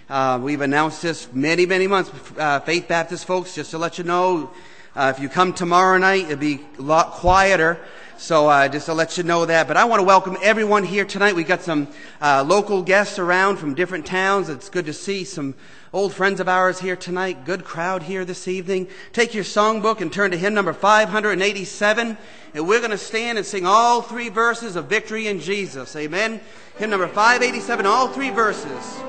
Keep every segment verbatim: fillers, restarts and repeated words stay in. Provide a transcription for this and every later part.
Uh, we've announced this many, many months. Uh, Faith Baptist folks, just to let you know, uh, if you come tomorrow night, it'll be a lot quieter. So uh, just to let you know that. But I want to welcome everyone here tonight. We got some uh, local guests around from different towns. It's good to see some old friends of ours here tonight. Good crowd here this evening. Take your songbook and turn to hymn number five hundred eighty-seven. And we're going to stand and sing all three verses of Victory in Jesus. Amen. Hymn number five eighty-seven, all three verses.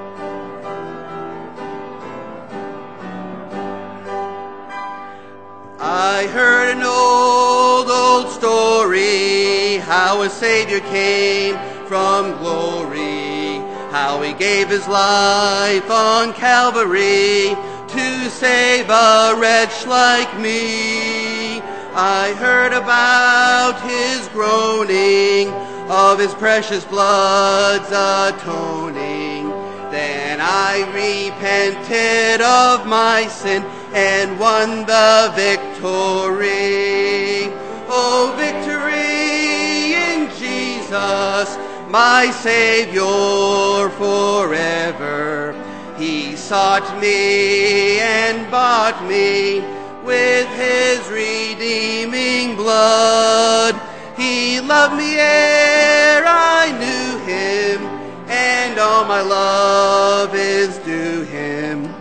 I heard an old, old story, how a Savior came from glory, how he gave his life on Calvary to save a wretch like me. I heard about his groaning, of his precious blood's atoning. Then I repented of my sin and won the victory. Oh, victory in Jesus, my Savior forever. He sought me and bought me with his redeeming blood. He loved me ere I knew him, and all my love is due him.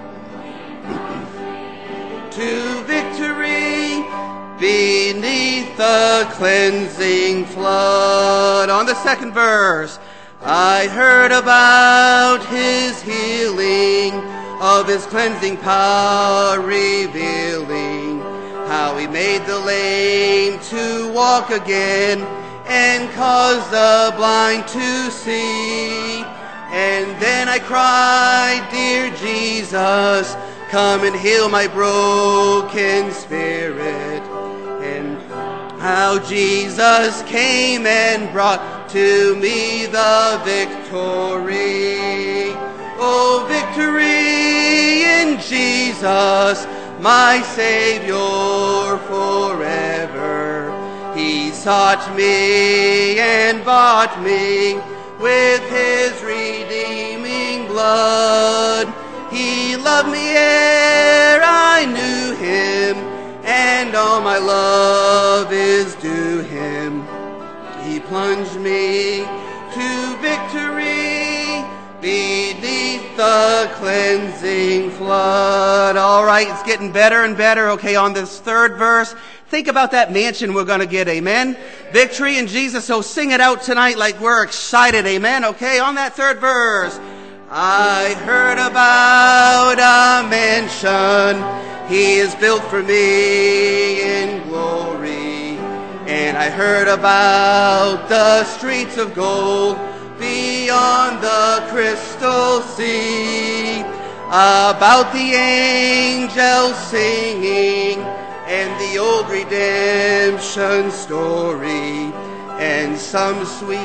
To victory beneath the cleansing flood. On the second verse, I heard about his healing, of his cleansing power revealing, how he made the lame to walk again and caused the blind to see. And then I cried, dear Jesus, come and heal my broken spirit. And how Jesus came and brought to me the victory. Oh, victory in Jesus, my Savior forever. He sought me and bought me with his redeeming blood. He loved me ere I knew him, and all my love is due him. He plunged me to victory beneath the cleansing flood. All right, it's getting better and better. Okay, on this third verse, think about that mansion we're going to get, amen? Victory in Jesus, so sing it out tonight like we're excited, amen? Okay, on that third verse. I heard about a mansion he has built for me in glory. And I heard about the streets of gold beyond the crystal sea, about the angels singing and the old redemption story, and some sweet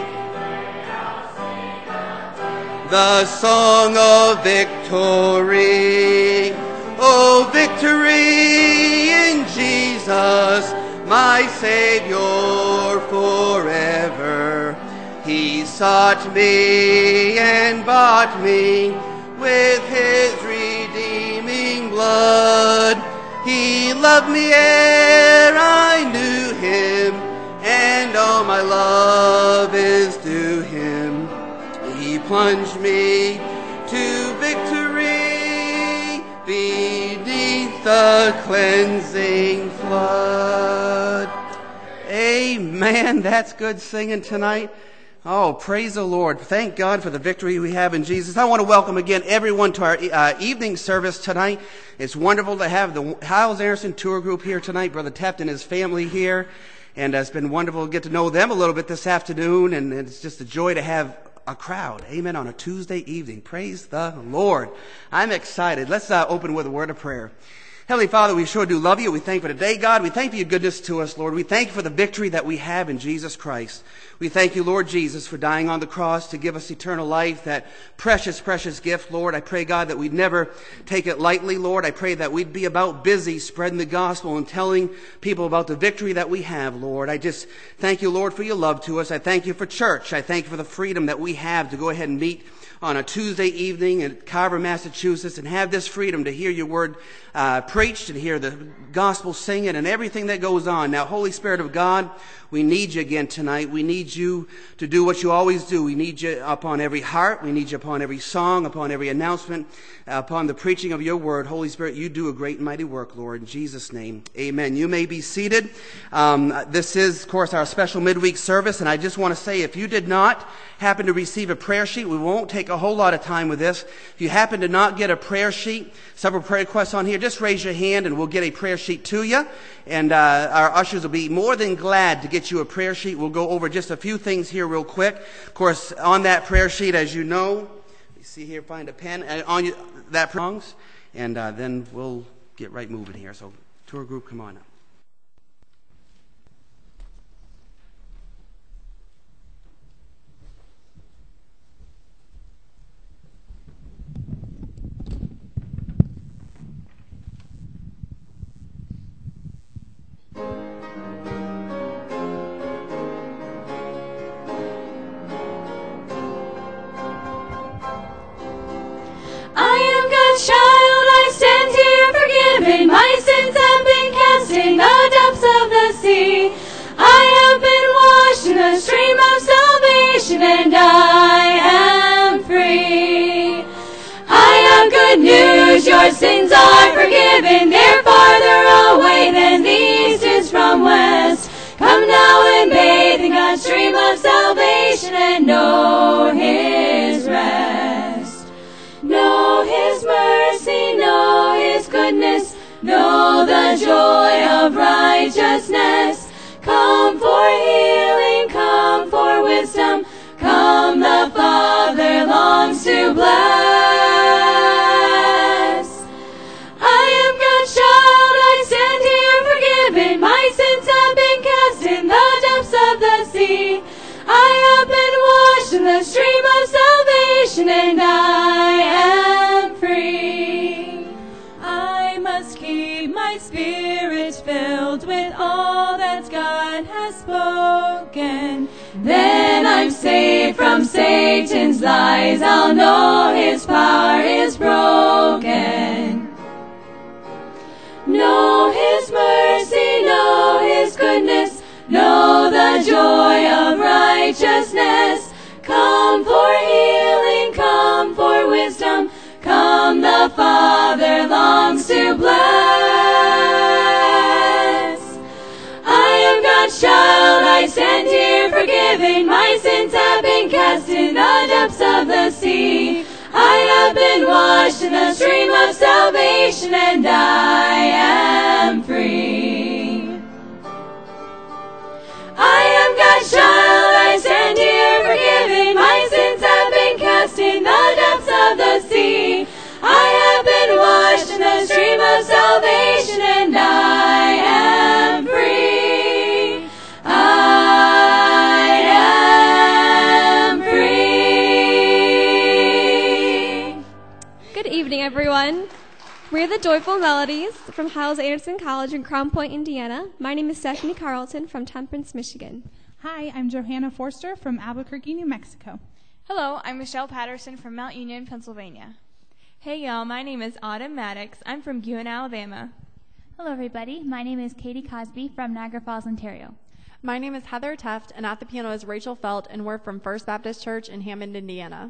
the song of victory. Oh, victory in Jesus, my Savior forever. He sought me and bought me with his redeeming blood. He loved me ere I knew him, and all my love is due him. He plunged me to victory beneath the cleansing flood. Amen. That's good singing tonight. Oh, praise the Lord. Thank God for the victory we have in Jesus. I want to welcome again everyone to our uh, evening service tonight. It's wonderful to have the Hyles Anderson Tour Group here tonight, Brother Teft and his family here. And uh, it's been wonderful to get to know them a little bit this afternoon. And it's just a joy to have a crowd, amen, on a Tuesday evening. Praise the Lord. I'm excited. Let's uh, open with a word of prayer. Heavenly Father, we sure do love you. We thank you for today, God. We thank you for your goodness to us, Lord. We thank you for the victory that we have in Jesus Christ. We thank you, Lord Jesus, for dying on the cross to give us eternal life, that precious, precious gift, Lord. I pray, God, that we'd never take it lightly, Lord. I pray that we'd be about busy spreading the gospel and telling people about the victory that we have, Lord. I just thank you, Lord, for your love to us. I thank you for church. I thank you for the freedom that we have to go ahead and meet on a Tuesday evening in Carver, Massachusetts, and have this freedom to hear your word uh, preached and hear the gospel singing and everything that goes on. Now, Holy Spirit of God, we need you again tonight. We need you to do what you always do. We need you upon every heart. We need you upon every song, upon every announcement, upon the preaching of your word. Holy Spirit, you do a great and mighty work, Lord. In Jesus' name, amen. You may be seated. Um, this is, of course, our special midweek service, and I just want to say, if you did not happen to receive a prayer sheet, we won't take a whole lot of time with this. If you happen to not get a prayer sheet, several prayer requests on here, just raise your hand and we'll get a prayer sheet to you. And uh, our ushers will be more than glad to get you a prayer sheet. We'll go over just a few things here real quick. Of course, on that prayer sheet, as you know, you see here, find a pen, and on you, that songs, and uh, then we'll get right moving here. So, tour group, come on up. Child, I stand here forgiven. My sins have been cast in the depths of the sea. I have been washed in the stream of salvation, and I am free. I have good news, your sins are forgiven. They're farther away than the east is from west. Come now and bathe in God's stream of salvation and know his rest. Know his mercy, know his goodness, know the joy of righteousness. Come for healing, come for wisdom, come the Father longs to bless. I am God's child, I stand here forgiven. My sins have been cast in the depths of the sea. I have been washed in the stream of salvation, and I am free. I must keep my spirit filled with all that God has spoken. Then I'm saved from Satan's lies. I'll know his power is broken. Know his mercy, know his goodness, know the joy of righteousness. Come for healing, come for wisdom, come the Father longs to bless. I am God's child, I stand here forgiven. My sins have been cast in the depths of the sea. I have been washed in the stream of salvation, and I am free. I am God's child, I stand here forgiven. My sins have been cast in the depths of the sea. I have been washed in the stream of salvation, and I am free. I am free. Good evening, everyone. We're the Joyful Melodies from Hyles Anderson College in Crown Point, Indiana. My name is Stephanie Carlton from Temperance, Michigan. Hi, I'm Johanna Forster from Albuquerque, New Mexico. Hello, I'm Michelle Patterson from Mount Union, Pennsylvania. Hey y'all, my name is Autumn Maddox. I'm from Guin, Alabama. Hello everybody, my name is Katie Cosby from Niagara Falls, Ontario. My name is Heather Teft, and at the piano is Rachel Felt, and we're from First Baptist Church in Hammond, Indiana.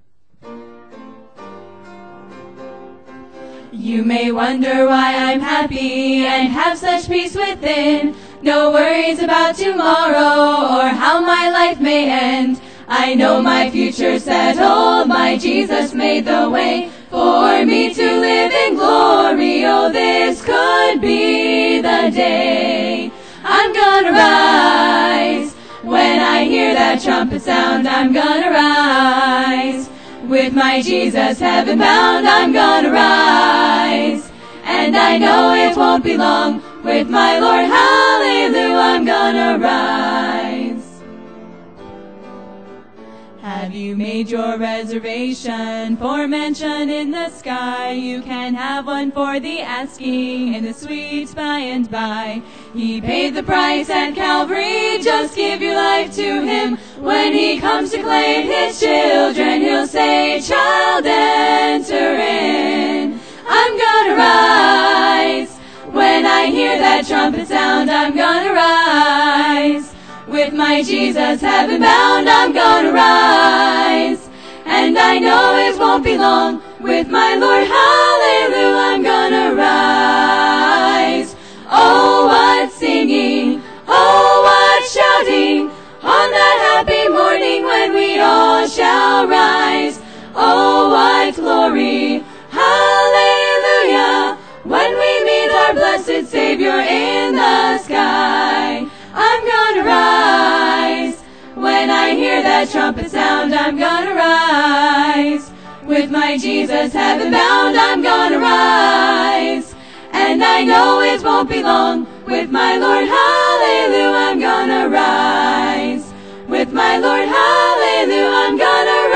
You may wonder why I'm happy and have such peace within. No worries about tomorrow or how my life may end. I know my future settled, my Jesus made the way for me to live in glory. Oh, this could be the day I'm gonna rise. When I hear that trumpet sound, I'm gonna rise. With my Jesus heaven bound, I'm gonna rise. And I know it won't be long. With my Lord, hallelujah, I'm gonna rise. Have you made your reservation for a mansion in the sky, you can have one for the asking in the sweet by and by. He paid the price at Calvary, just give your life to him. When he comes to claim his children, he'll say, child, enter in. I'm gonna rise. When I hear that trumpet sound, I'm gonna rise. With my Jesus heaven bound, I'm gonna rise. And I know it won't be long. With my Lord, hallelujah, I'm gonna rise. Oh, what singing, oh, what shouting, on that happy morning when we all shall rise. Oh, what glory, hallelujah, when we meet our blessed Savior in the sky. I'm gonna rise. When I hear that trumpet sound, I'm gonna rise. With my Jesus heaven bound, I'm gonna rise. And I know it won't be long. With my Lord, hallelujah, I'm gonna rise. With my Lord, hallelujah, I'm gonna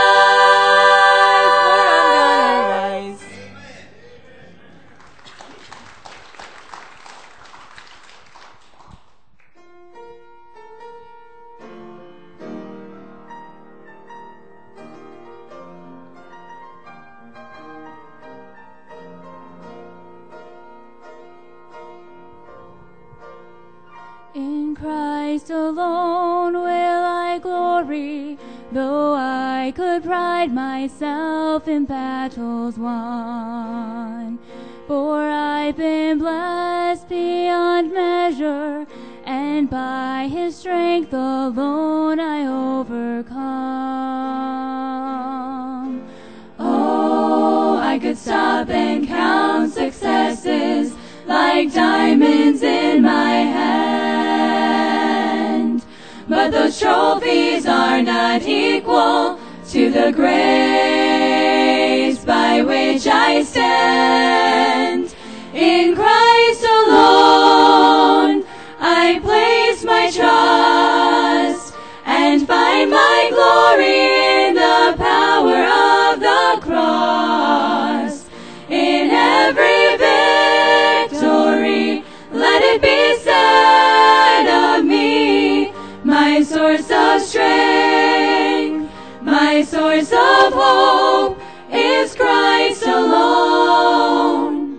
rise. I'm gonna rise. In Christ alone will I glory, though I could pride myself in battles won. For I've been blessed beyond measure, and by his strength alone I overcome. Oh, I could stop and count successes like diamonds in my hand, but those trophies are not equal to the grace by which I stand. In Christ alone I place my trust and find my glory in the power of the cross. In every victory, let it be said of me, my source of strength, my source of hope is Christ alone.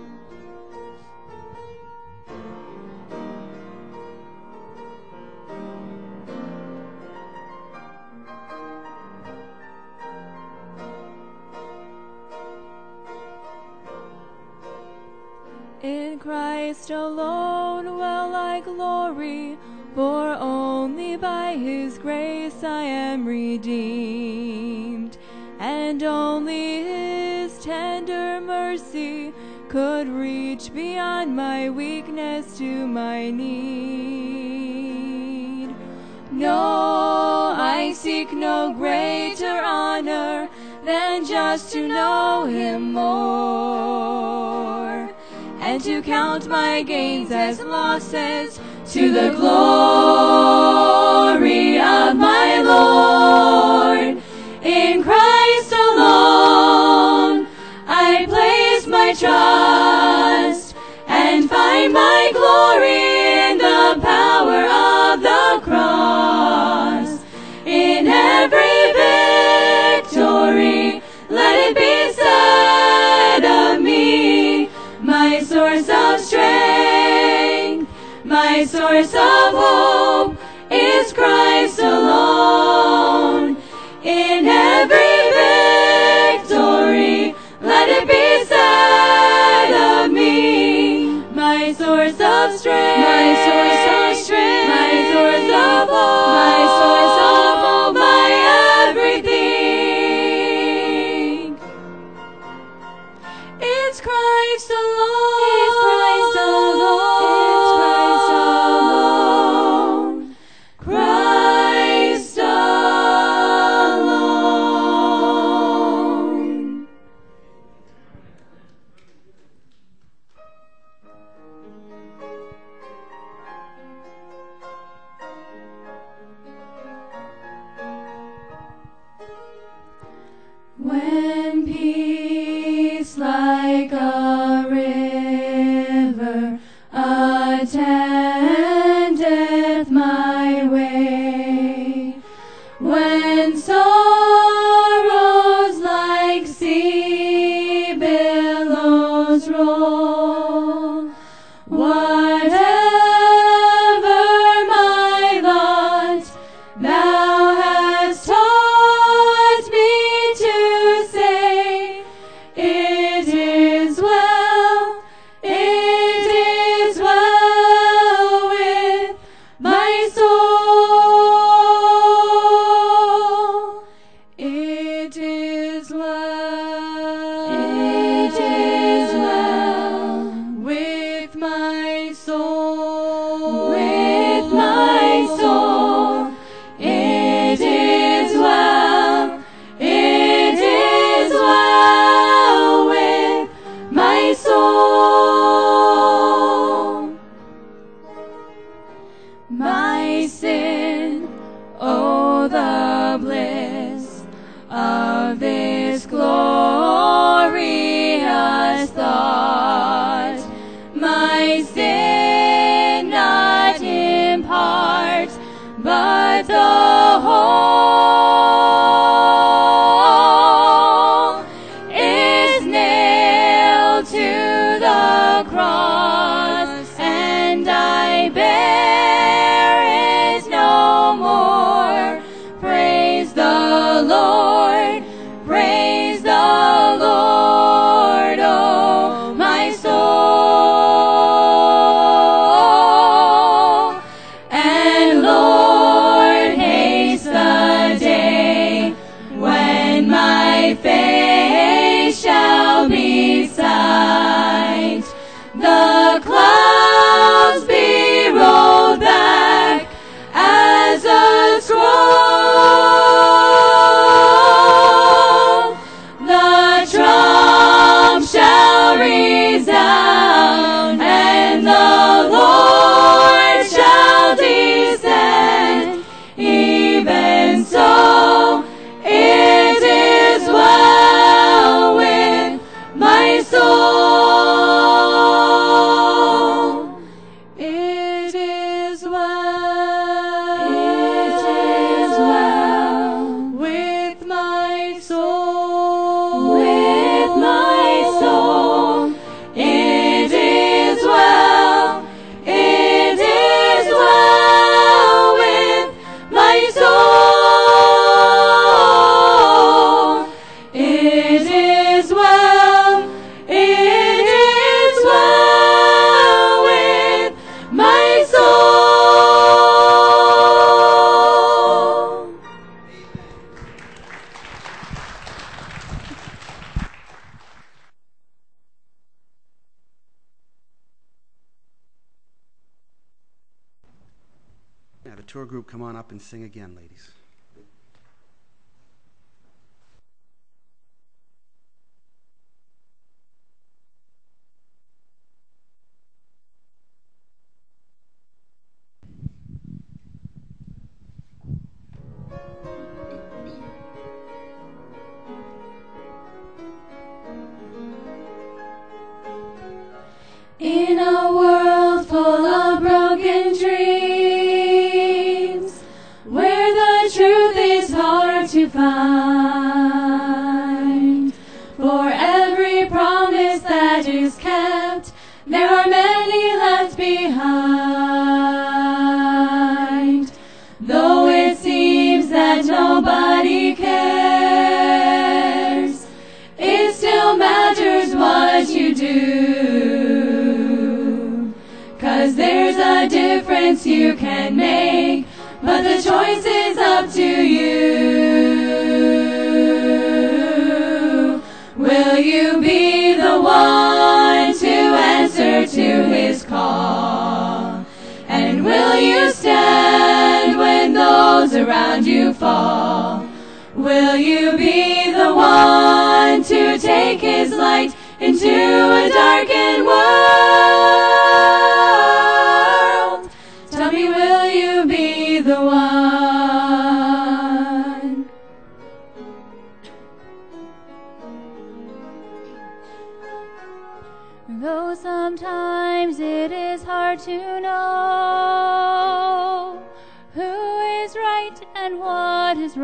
In Christ alone will I glory, for only by his grace I am redeemed, and only his tender mercy could reach beyond my weakness to my need. No, I seek no greater honor than just to know him more, and to count my gains as losses to the glory of my Lord. In Christ alone I place my trust and find my glory in the power of the cross. In every victory, let it be said of me, my source of strength, my source of hope is Christ alone. In every victory, let it be said of me, my source of strength, my source of strength, my source of hope, my source of hope, my everything. It's Christ alone. It's Christ alone. It's Christ alone. Christ alone. like a river attendeth my way. When sorrows like sea billows roll, whatever my lot, thou hast taught me to say, it is well, it is well with my soul. It is well, it is well with my soul, with my soul. It is well, it is well with my soul. My sin, oh the bliss of this glorious thought. My sin not in part, but the whole is nailed to the cross, and I bear it no more. Praise the Lord, praise the Lord, oh my soul. And Lord, haste the day when my face shall be sight. The clouds be rolled back as a scroll. The trump shall resound, and the Lord shall descend. Even so, it is well with my soul. It is well, it is well with my soul, with my soul. It is well, it is well with my soul. It is well, it is well with my soul. Have a tour group come on up and sing again, ladies. In a world full of broken dreams, where the truth is hard to find, for every promise that is kept, there are many left behind. Though it seems that nobody cares, it still matters what you do. 'Cause there's a difference you can make, but the choice is up to you. Will you be the one to answer to his call? And will you stand when those around you fall? Will you be the one to take his light into a darkened world? Tell me, will you be the one? Though sometimes it is hard to know who is right and what is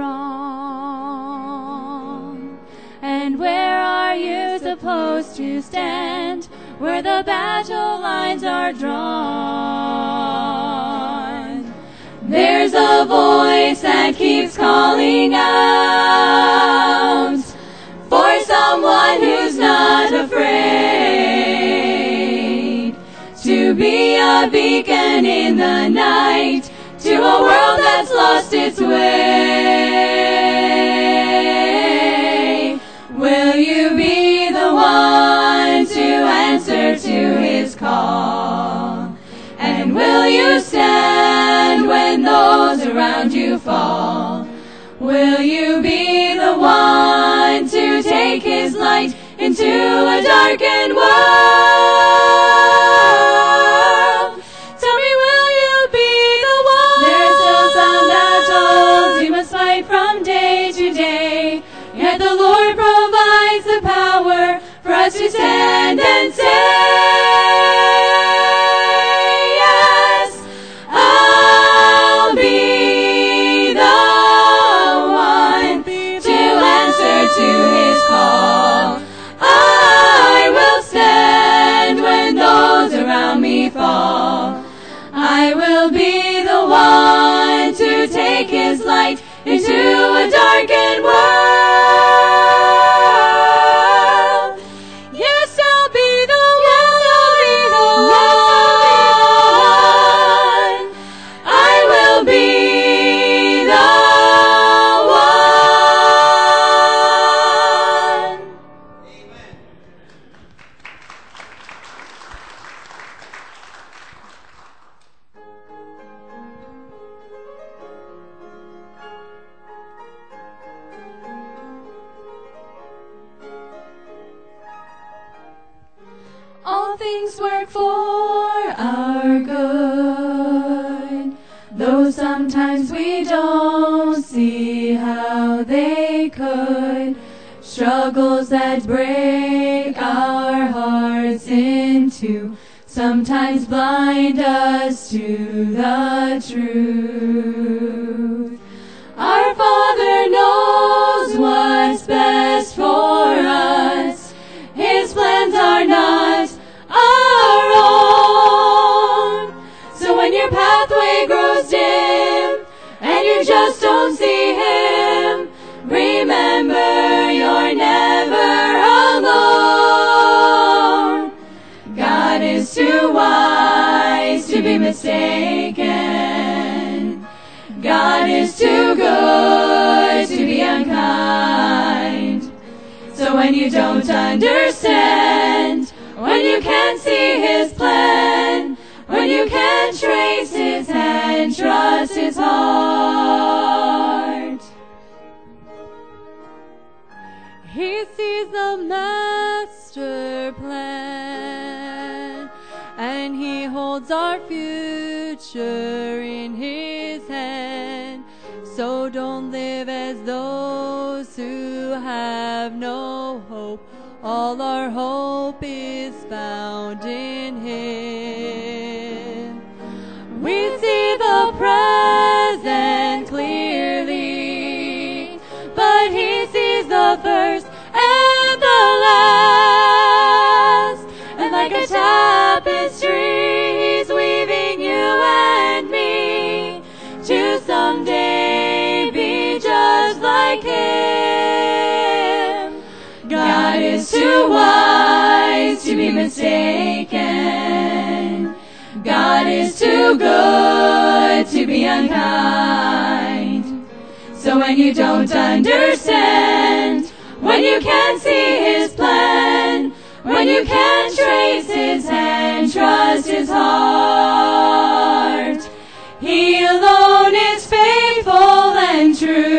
wrong. And where are you supposed to stand where the battle lines are drawn? There's a voice that keeps calling out for someone who's not afraid to be a beacon in the night to a world that's lost its way. Will you be the one to answer to his call? And will you stand when those around you fall? Will you be the one to take his light into a darkened world? Tell me, will you be the one? There are still some battles you must fight from day to day, yet the Lord provides the power for us to stand and say, yes, I'll be the one to answer to his call. I will stand when those around me fall. I will be the one to take his light into a darkened world. Yes, I'll be the one. I will be the one. All things work for our good, though sometimes we don't see how they could. Struggles that break our hearts in two sometimes blind us to the truth. Our Father knows what's best for us. His plans are not our own. So when your pathway grows dim and you just don't see him, remember you're never alone. God is too wise to be mistaken. God is too good to be unkind. So when you don't understand, when you can't see his plan, when you can't trace his hand, trust his heart. He sees the master plan, and he holds our future in his hand. So don't live as those who have no hope. All our hope is found in him. We see the present clearly, but he sees the first and the last. And like a tapestry, he's weaving you and me to someday be just like him. God is too wise to be mistaken. God is too good to be unkind. So when you don't understand, when you can't see his plan, when you can't trace his hand, trust his heart. He alone is faithful and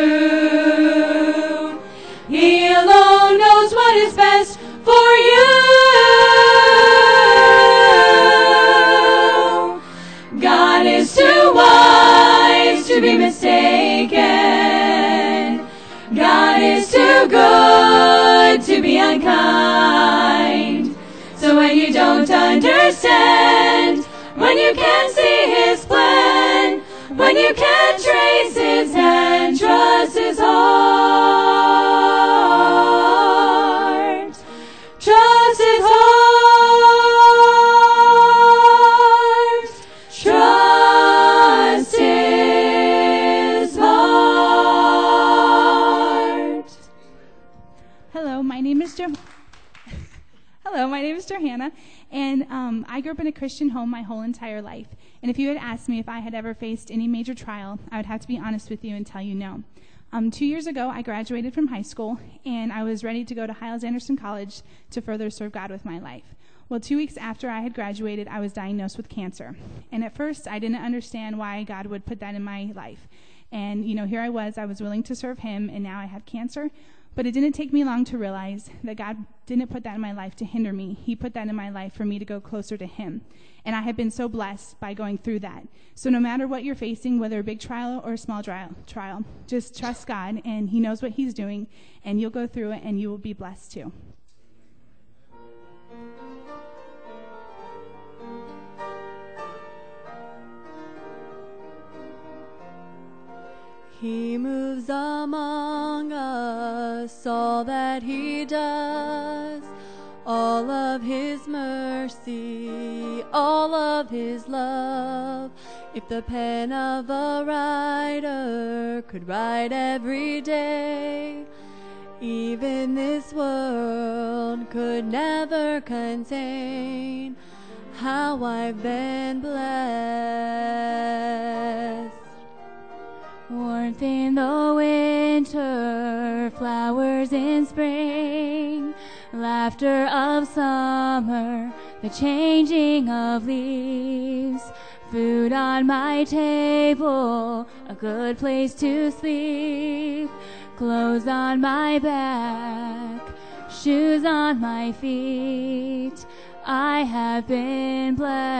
true. He alone knows what is best for you. God is too wise to be mistaken. God is too good to be unkind. So when you don't understand, when you can't see his plan, when you can't trace his hand, trust his heart. Trust his heart. Trust his heart. Hello, my name is Jo. Hello, my name is Johanna, and um, I grew up in a Christian home my whole entire life. And if you had asked me if I had ever faced any major trial, I would have to be honest with you and tell you no. Um, two years ago, I graduated from high school, and I was ready to go to Hyles-Anderson College to further serve God with my life. Well, two weeks after I had graduated, I was diagnosed with cancer. And at first, I didn't understand why God would put that in my life. And, you know, here I was, I was willing to serve him, and now I have cancer. But it didn't take me long to realize that God didn't put that in my life to hinder me. He put that in my life for me to go closer to him. And I have been so blessed by going through that. So no matter what you're facing, whether a big trial or a small trial, trial, just trust God, and he knows what he's doing, and you'll go through it, and you will be blessed too. He moves among us, all that he does, all of his mercy, all of his love. If the pen of a writer could write every day, even this world could never contain how I've been blessed. Warmth in the winter, flowers in spring, laughter of summer, the changing of leaves, food on my table, a good place to sleep, clothes on my back, shoes on my feet. I have been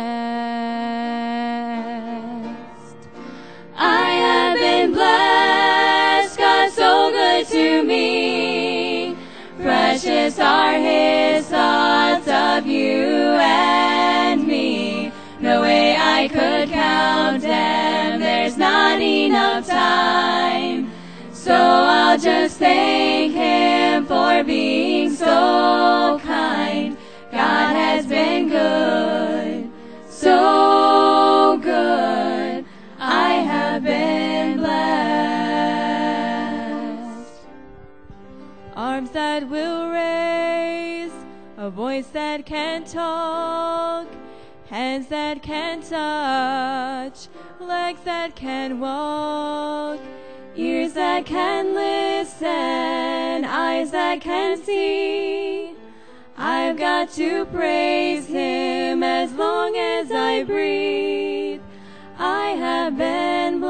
blessed. I have been blessed, God's so good to me. Precious are his thoughts of you and me. No way I could count them, there's not enough time. So I'll just thank him for being so kind. God has been good, so good. I have been blessed. Arms that will raise, a voice that can talk, hands that can touch, legs that can walk, ears that can listen, eyes that can see. I've got to praise him as long as I breathe. I have been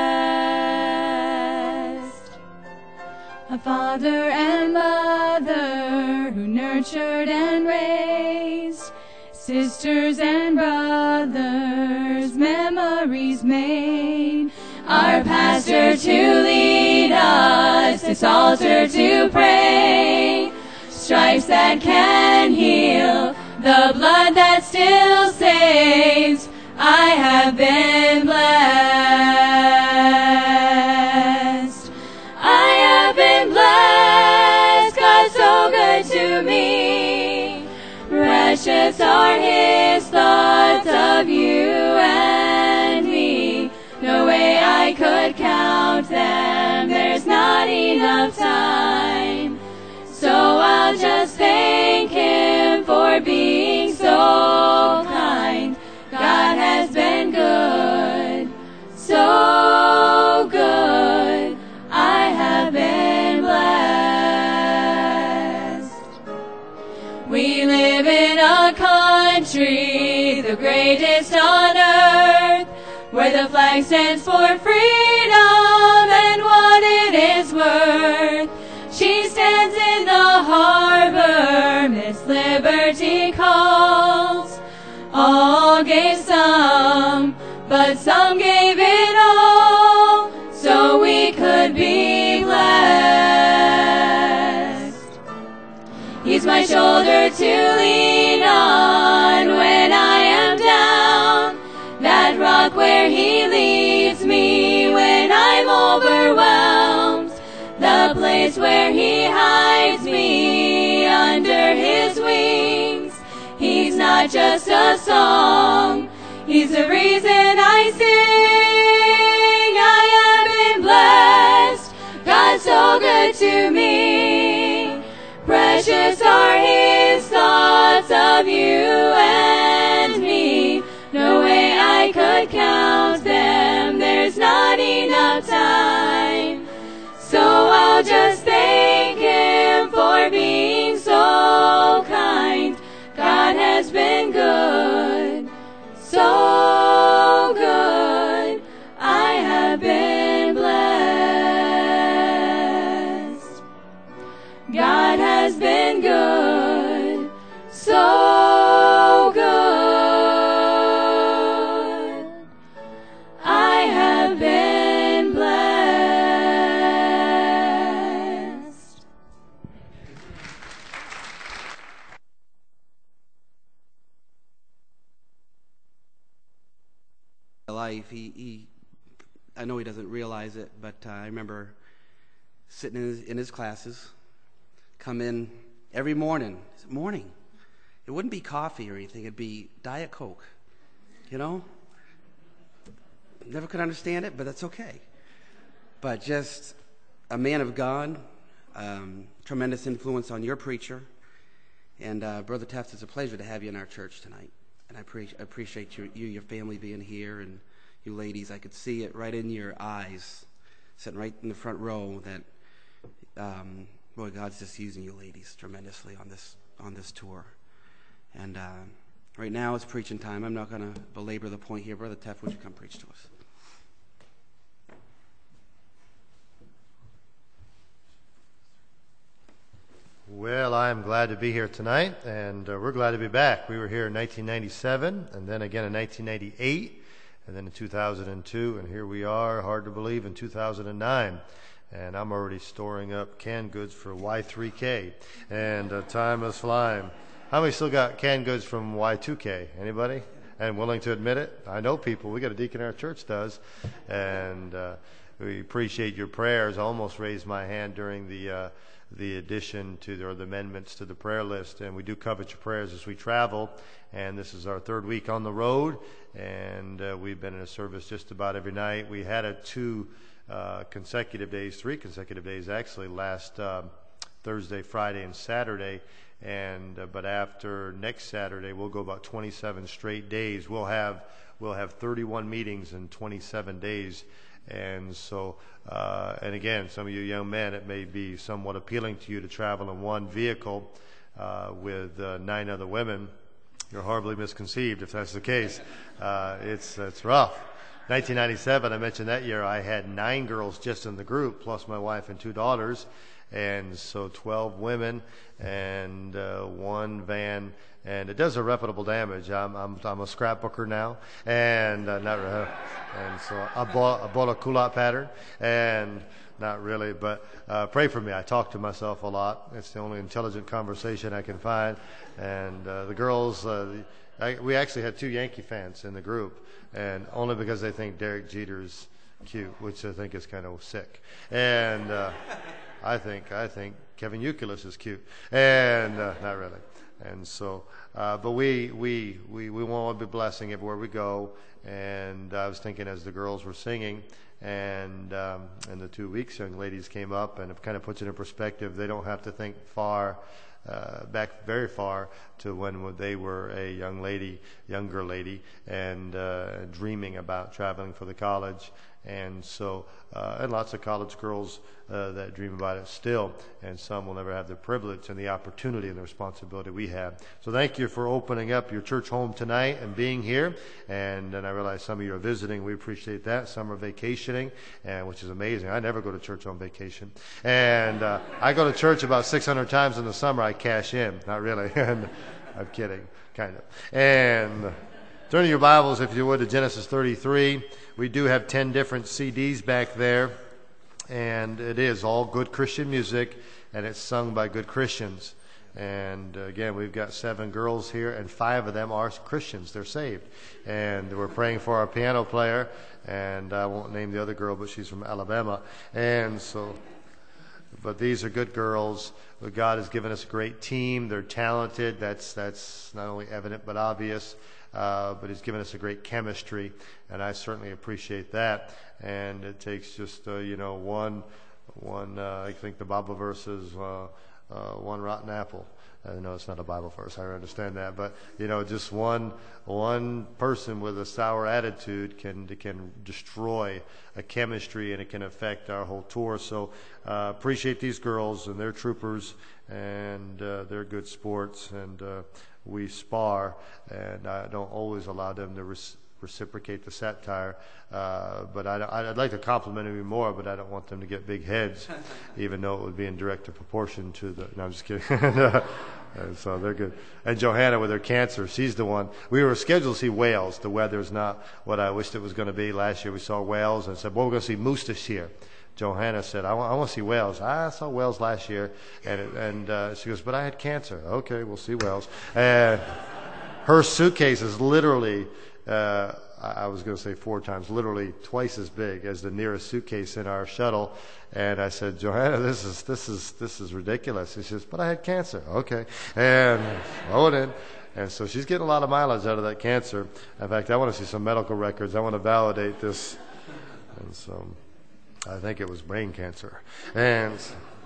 blessed. A father and mother who nurtured and raised, sisters and brothers, memories made. Our pastor to lead us, this altar to pray. Stripes that can heal, the blood that still saves. I have been blessed. I have been blessed, God's so good to me. Precious are his thoughts of you and me. No way I could count them, there's not enough time. So I'll just thank him for being so kind. God has been good, so good. I have been blessed. We live in a country, the greatest on earth, where the flag stands for freedom and what it is worth. She stands in the harbor, Miss Liberty calls. All gave some, but some gave it all, so we could be blessed. He's my shoulder to lean on when I place where he hides me under his wings. He's not just a song, he's the reason I sing. I have been blessed, God's so good to me. Precious are his thoughts of you and me. No way I could count them, there's not enough time. So I'll just thank him for being so kind. God has been good, so good. I have been blessed. God has been good, so good. I have been blessed. Life, he, he, I know he doesn't realize it, but uh, I remember sitting in his, in his classes, come in every morning, morning. It wouldn't be coffee or anything, it'd be Diet Coke, you know? Never could understand it, but that's okay. But just a man of God, um, tremendous influence on your preacher. And uh, Brother Teft, it's a pleasure to have you in our church tonight. And I pre- appreciate you, you, your family being here, and you ladies. I could see it right in your eyes, sitting right in the front row, that, um, boy, God's just using you ladies tremendously on this on this tour. And uh, right now it's preaching time. I'm not going to belabor the point here. Brother Teft, would you come preach to us? Well, I'm glad to be here tonight, and uh, we're glad to be back. We were here in nineteen ninety-seven, and then again in nineteen ninety-eight, and then in two thousand two, and here we are, hard to believe, in two thousand nine. And I'm already storing up canned goods for Y three K, and uh, time is flying. How many still got canned goods from Y two K? Anybody? And willing to admit it? I know people. We got a deacon in our church does, and uh, we appreciate your prayers. I almost raised my hand during the uh, the addition to the, or the amendments to the prayer list, and we do covet your prayers as we travel. And this is our third week on the road, and uh, we've been in a service just about every night. We had a two uh, consecutive days, three consecutive days actually, last uh, Thursday, Friday, and Saturday. And uh, but after next Saturday, we'll go about twenty-seven straight days. We'll have we'll have thirty-one meetings in twenty-seven days. And so, uh, and again, some of you young men, it may be somewhat appealing to you to travel in one vehicle uh, with uh, nine other women. You're horribly misconceived if that's the case. Uh, it's it's rough. nineteen ninety-seven, I mentioned that year, I had nine girls just in the group, plus my wife and two daughters. And so twelve women and uh, one van, and it does irreparable damage. I'm I'm, I'm a scrapbooker now, and uh, not really, and so I bought I bought a culotte pattern, and not really, but uh, pray for me. I talk to myself a lot. It's the only intelligent conversation I can find. And uh, the girls, uh, I, we actually had two Yankee fans in the group, and only because they think Derek Jeter's cute, which I think is kind of sick, and. Uh, I think I think Kevin Youkilis is cute, and uh, not really. And so, uh, but we we we we want to be blessing everywhere we go. And I was thinking as the girls were singing, and um, and the two weeks young ladies came up, and it kind of puts it in perspective. They don't have to think far. Uh, back very far to when they were a young lady, younger lady, and uh, dreaming about traveling for the college. And so, uh, and lots of college girls uh, that dream about it still, and some will never have the privilege and the opportunity and the responsibility we have. So thank you for opening up your church home tonight and being here. And, and I realize some of you are visiting. We appreciate that. Some are vacationing, and which is amazing. I never go to church on vacation. And uh, I go to church about six hundred times in the summer. I cash in. Not really. I'm kidding, kind of. And turn your Bibles, if you would, to Genesis thirty-three. We do have ten different C Ds back there, and it is all good Christian music, and it's sung by good Christians. And uh, again, we've got seven girls here, and five of them are Christians. They're saved. And we're praying for our piano player, and I won't name the other girl, but she's from Alabama. And so, but these are good girls. God has given us a great team. They're talented. That's that's not only evident but obvious. Uh, but He's given us a great chemistry, and I certainly appreciate that. And it takes just uh, you know one one. Uh, I think the Bible verse is uh, uh, one rotten apple. I know it's not a Bible verse. I understand that, but you know, just one one person with a sour attitude can can destroy a chemistry, and it can affect our whole tour. So uh, appreciate these girls, and they're troopers, and uh, they're good sports, and uh, we spar, and I don't always allow them to res- reciprocate the satire, uh, but I, I'd like to compliment them even more, but I don't want them to get big heads, even though it would be in direct proportion to the, no, I'm just kidding. And so they're good. And Johanna with her cancer, she's the one. We were scheduled to see whales. The weather's not what I wished it was going to be. Last year we saw whales and said, well, we're going to see moose this year. Johanna said, I want, I want to see whales. I saw whales last year. And, and uh, she goes, but I had cancer. Okay, we'll see whales. And her suitcase is literally, uh, I was going to say four times, literally twice as big as the nearest suitcase in our shuttle. And I said, Johanna, this is this is this is ridiculous. She says, but I had cancer. Okay, and throw it in. And so she's getting a lot of mileage out of that cancer. In fact, I want to see some medical records. I want to validate this. And so I think it was brain cancer. And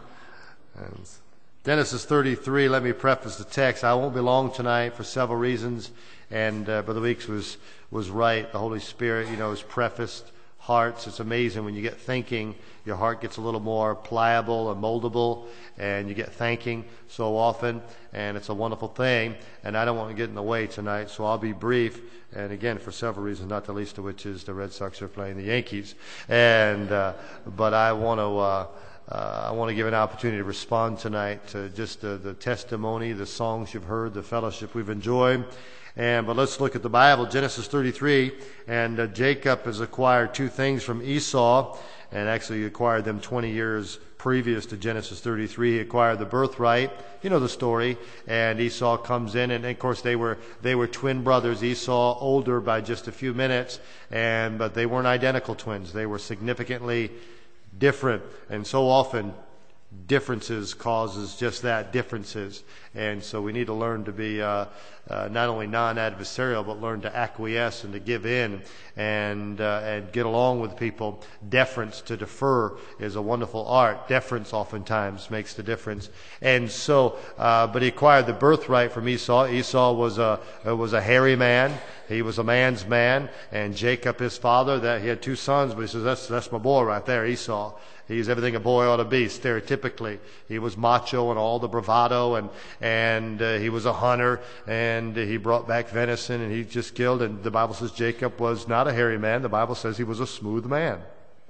and Genesis thirty-three. Let me preface the text. I won't be long tonight for several reasons. And uh, Brother Weeks was was right. The Holy Spirit, you know, is prefaced hearts. It's amazing when you get thinking, your heart gets a little more pliable and moldable, and you get thinking so often, and it's a wonderful thing. And I don't want to get in the way tonight, so I'll be brief. And again, for several reasons, not the least of which is the Red Sox are playing the Yankees. And uh, but I want to. Uh, Uh, I want to give an opportunity to respond tonight to just uh, the testimony, the songs you've heard, the fellowship we've enjoyed. And but let's look at the Bible, Genesis thirty-three. And uh, Jacob has acquired two things from Esau, and actually he acquired them twenty years previous to Genesis thirty-three. He acquired the birthright. You know the story. And Esau comes in, and of course they were they were twin brothers. Esau older by just a few minutes, and but they weren't identical twins. They were significantly different, and so often differences causes just that, differences. And so we need to learn to be uh, uh, not only non-adversarial, but learn to acquiesce and to give in and uh, and get along with people. Deference, to defer, is a wonderful art. Deference oftentimes makes the difference. And so, uh, but he acquired the birthright from Esau. Esau was a uh, was a hairy man. He was a man's man, and Jacob, his father, that he had two sons, but he says, that's that's my boy right there, Esau. He's everything a boy ought to be, stereotypically. He was macho and all the bravado, and and uh, he was a hunter, and he brought back venison, and he just killed. And the Bible says Jacob was not a hairy man. The Bible says he was a smooth man.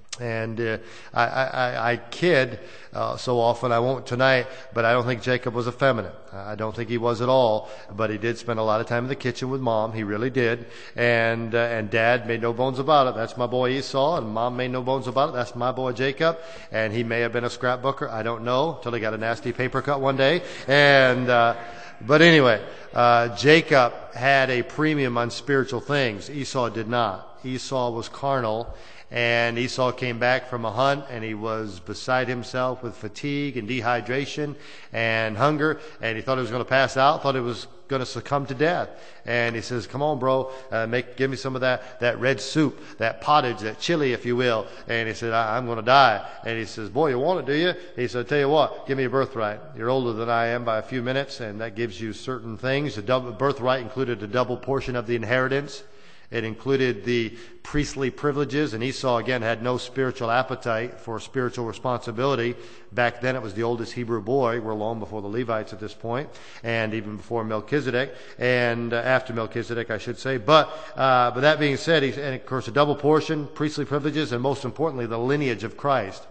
And uh, I, I, I kid uh, so often, I won't tonight, but I don't think Jacob was effeminate. I don't think he was at all, but he did spend a lot of time in the kitchen with Mom. He really did. And uh, and Dad made no bones about it. That's my boy Esau, and Mom made no bones about it. That's my boy Jacob. And he may have been a scrapbooker. I don't know, till he got a nasty paper cut one day. And uh, but anyway, uh, Jacob had a premium on spiritual things. Esau did not. Esau was carnal. And Esau came back from a hunt, and he was beside himself with fatigue and dehydration and hunger, and he thought he was going to pass out, thought he was going to succumb to death. And he says, come on, bro, uh, make give me some of that, that red soup, that pottage, that chili, if you will. And he said, I, I'm going to die. And he says, boy, you want it, do you? He said, tell you what, give me a birthright. You're older than I am by a few minutes, and that gives you certain things. The double, birthright included a double portion of the inheritance. It included the priestly privileges, and Esau, again, had no spiritual appetite for spiritual responsibility. Back then, it was the oldest Hebrew boy. We're long before the Levites at this point, and even before Melchizedek, and uh, after Melchizedek, I should say. But uh, but that being said, he's, and of course, a double portion, priestly privileges, and most importantly, the lineage of Christ.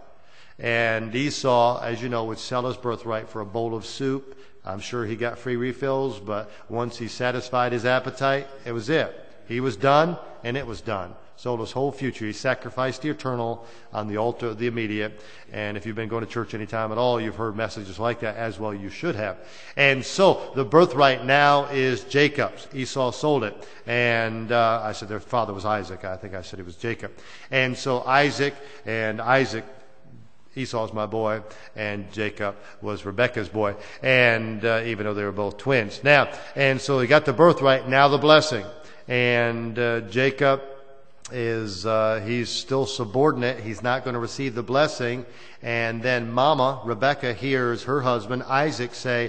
And Esau, as you know, would sell his birthright for a bowl of soup. I'm sure he got free refills, but once he satisfied his appetite, it was it. He was done, and it was done. Sold his whole future. He sacrificed the eternal on the altar of the immediate. And if you've been going to church any time at all, you've heard messages like that, as well you should have. And so the birthright now is Jacob's. Esau sold it. And uh, I said their father was Isaac. I think I said it was Jacob. And so Isaac, and Isaac, Esau's my boy, and Jacob was Rebekah's boy, and uh, even though they were both twins. Now, and so he got the birthright, now the blessing. And uh, Jacob is, uh, he's still subordinate. He's not going to receive the blessing. And then Mama, Rebekah, hears her husband, Isaac, say,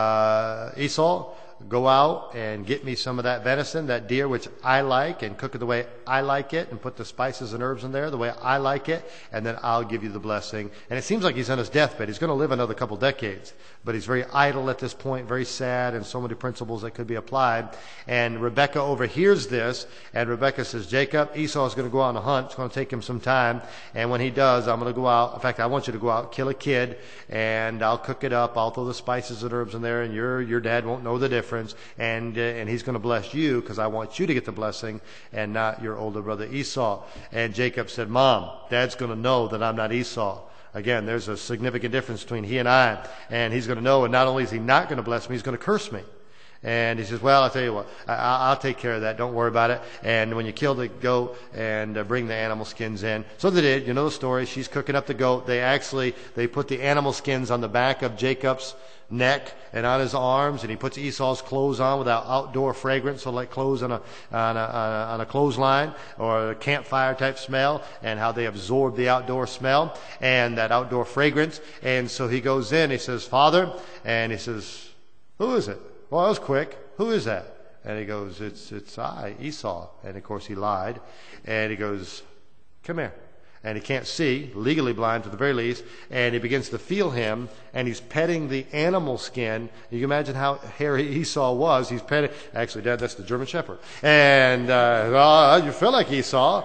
uh, Esau, go out and get me some of that venison, that deer, which I like, and cook it the way I like it, and put the spices and herbs in there the way I like it, and then I'll give you the blessing. And it seems like he's on his deathbed. He's going to live another couple decades, but he's very idle at this point, very sad, and so many principles that could be applied. And Rebekah overhears this, and Rebekah says, Jacob, Esau is going to go out on a hunt. It's going to take him some time, and when he does, I'm going to go out. In fact, I want you to go out, kill a kid, and I'll cook it up. I'll throw the spices and herbs in there, and your your dad won't know the difference. And uh, and he's going to bless you because I want you to get the blessing and not your older brother Esau. And Jacob said, Mom, Dad's going to know that I'm not Esau. Again, there's a significant difference between he and I. And he's going to know, and not only is he not going to bless me, he's going to curse me. And he says, well, I'll tell you what, I, I'll take care of that. Don't worry about it. And when you kill the goat and uh, bring the animal skins in. So they did. You know the story. She's cooking up the goat. They actually, they put the animal skins on the back of Jacob's neck and on his arms, and he puts Esau's clothes on without outdoor fragrance, so like clothes on a, on a, on a, on a clothesline or a campfire type smell, and how they absorb the outdoor smell and that outdoor fragrance. And so he goes in, he says, Father, and he says, who is it? Well, that was quick. Who is that? And he goes, it's it's I, Esau. And of course he lied. And he goes, come here. And he can't see, legally blind to the very least, and he begins to feel him, and he's petting the animal skin. You can imagine how hairy Esau was. He's petting, actually, Dad, that's the German Shepherd. And, uh, oh, you feel like Esau,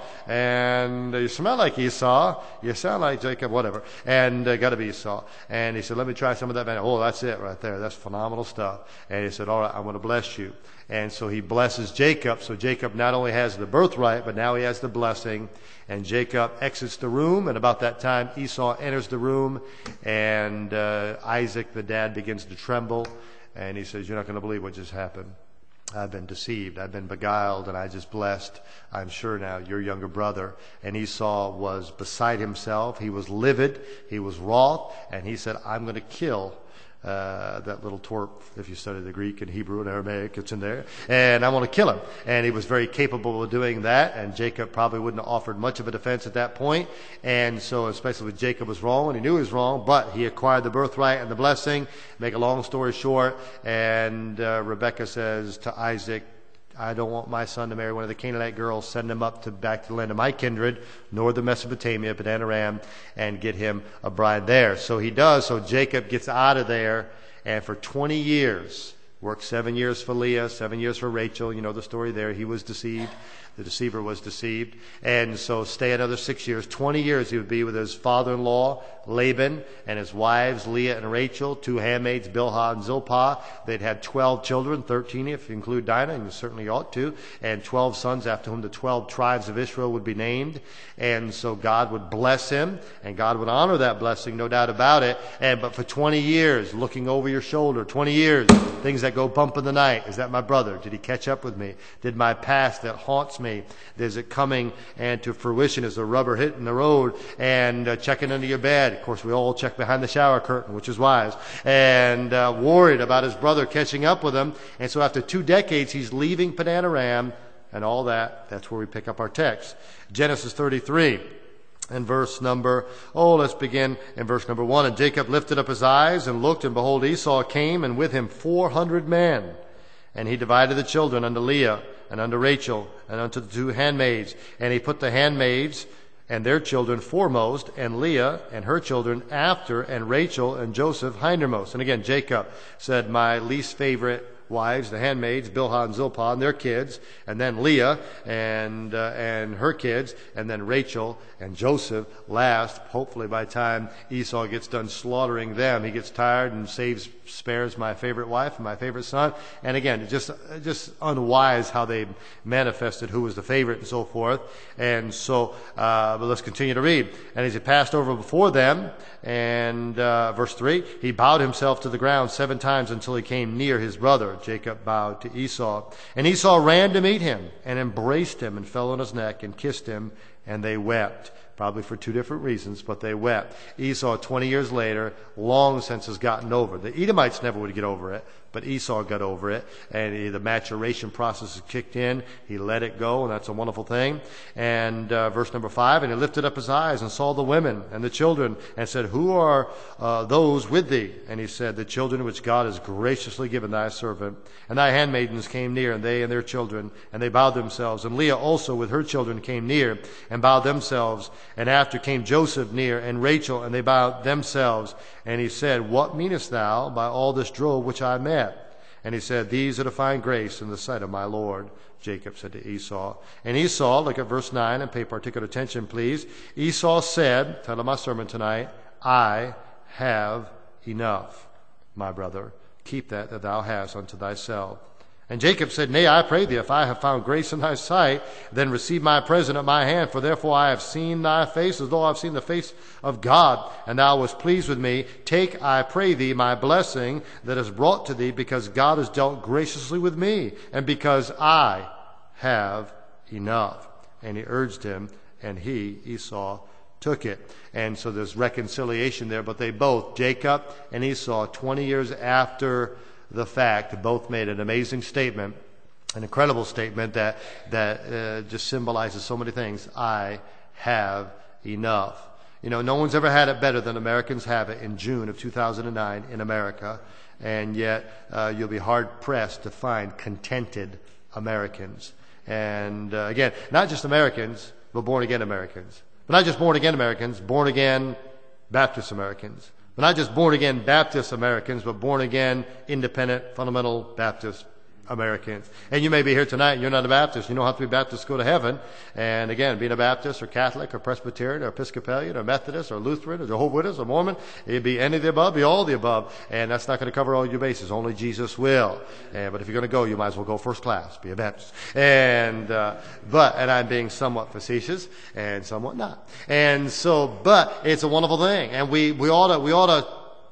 and you smell like Esau, you sound like Jacob, whatever, and uh, got to be Esau. And he said, let me try some of that. Oh, that's it right there. That's phenomenal stuff. And he said, all right, I'm going to bless you. And so he blesses Jacob. So Jacob not only has the birthright, but now he has the blessing. And Jacob exits the room, and about that time Esau enters the room, and uh, Isaac, the dad, begins to tremble, and he says, you're not going to believe what just happened. I've been deceived. I've been beguiled, and I just blessed, I'm sure now, your younger brother. And Esau was beside himself. He was livid. He was wroth, and he said, I'm going to kill Uh, that little twerp, if you study the Greek and Hebrew and Aramaic, it's in there. And I want to kill him. And he was very capable of doing that. And Jacob probably wouldn't have offered much of a defense at that point. And so, especially with Jacob was wrong, and he knew he was wrong, but he acquired the birthright and the blessing. Make a long story short. And uh, Rebekah says to Isaac, I don't want my son to marry one of the Canaanite girls. Send him up to back to the land of my kindred, north of Mesopotamia, Padan Aram, and get him a bride there. So he does. So Jacob gets out of there, and for twenty years, worked seven years for Leah, seven years for Rachel. You know the story there. He was deceived. The deceiver was deceived. And so stay another six years. twenty years he would be with his father-in-law, Laban, and his wives, Leah and Rachel, two handmaids, Bilhah and Zilpah. They'd had twelve children, thirteen if you include Dinah, and you certainly ought to, and twelve sons after whom the twelve tribes of Israel would be named. And so God would bless him, and God would honor that blessing, no doubt about it. And but for twenty years, looking over your shoulder, twenty years, things that go bump in the night. Is that my brother? Did he catch up with me? Did my past that haunts me, is it coming and to fruition? Is the rubber hitting the road? And uh, checking under your bed. Of course, we all check behind the shower curtain, which is wise. And uh, worried about his brother catching up with him. And so after two decades, he's leaving Padan Aram and all that. That's where we pick up our text. Genesis thirty-three. And verse number, oh, let's begin in verse number one. And Jacob lifted up his eyes and looked, and behold, Esau came, and with him four hundred men. And he divided the children unto Leah and unto Rachel and unto the two handmaids. And he put the handmaids and their children foremost, and Leah and her children after, and Rachel and Joseph hindermost. And again, Jacob said, my least favorite wives, the handmaids, Bilhah and Zilpah, and their kids, and then Leah and uh, and her kids, and then Rachel and Joseph last. Hopefully by the time Esau gets done slaughtering them, he gets tired and saves, spares my favorite wife and my favorite son. And again, just just unwise how they manifested who was the favorite and so forth. And so, uh, but let's continue to read. And as he passed over before them, and uh, verse three, he bowed himself to the ground seven times until he came near his brother. Jacob bowed to Esau. And Esau ran to meet him and embraced him and fell on his neck and kissed him. and they wept. Probably for two different reasons, but they wept. Esau, twenty years later, long since has gotten over it. The Edomites never would get over it, but Esau got over it, and he, the maturation process has kicked in. He let it go, and that's a wonderful thing. And uh, verse number five, and he lifted up his eyes and saw the women and the children, and said, Who are uh, those with thee? And he said, The children which God has graciously given thy servant. And thy handmaidens came near, and they and their children, and they bowed themselves. And Leah also with her children came near, and bowed themselves. And after came Joseph near, and Rachel, and they bowed themselves. And he said, What meanest thou by all this drove which I met? And he said, These are to find grace in the sight of my Lord. Jacob said to Esau. And Esau, look at verse nine and pay particular attention, please. Esau said, title of my sermon tonight, I have enough, my brother. Keep that that thou hast unto thyself. And Jacob said, Nay, I pray thee, if I have found grace in thy sight, then receive my present at my hand, for therefore I have seen thy face, as though I have seen the face of God, and thou wast pleased with me. Take, I pray thee, my blessing that is brought to thee, because God has dealt graciously with me, and because I have enough. And he urged him, and he, Esau, took it. And so there's reconciliation there, but they both, Jacob and Esau, twenty years after the fact, both made an amazing statement, an incredible statement that that uh, just symbolizes so many things. I have enough. You know, no one's ever had it better than Americans have it in June of two thousand nine in America, and yet uh, you'll be hard pressed to find contented Americans. And uh, again, not just Americans, but born again Americans. But not just born again Americans, born again Baptist Americans. But not just born-again Baptist Americans, but born-again independent fundamental Baptist Americans. And you may be here tonight and you're not a Baptist. You don't have to be Baptist to go to heaven. And again, being a Baptist or Catholic or Presbyterian or Episcopalian or Methodist or Lutheran or Jehovah's Witness or Mormon, it'd be any of the above, be all of the above. And that's not going to cover all your bases. Only Jesus will. And, but if you're going to go, you might as well go first class. Be a Baptist. And, uh, but, and I'm being somewhat facetious and somewhat not. And so, but it's a wonderful thing. And we, we ought to, we ought to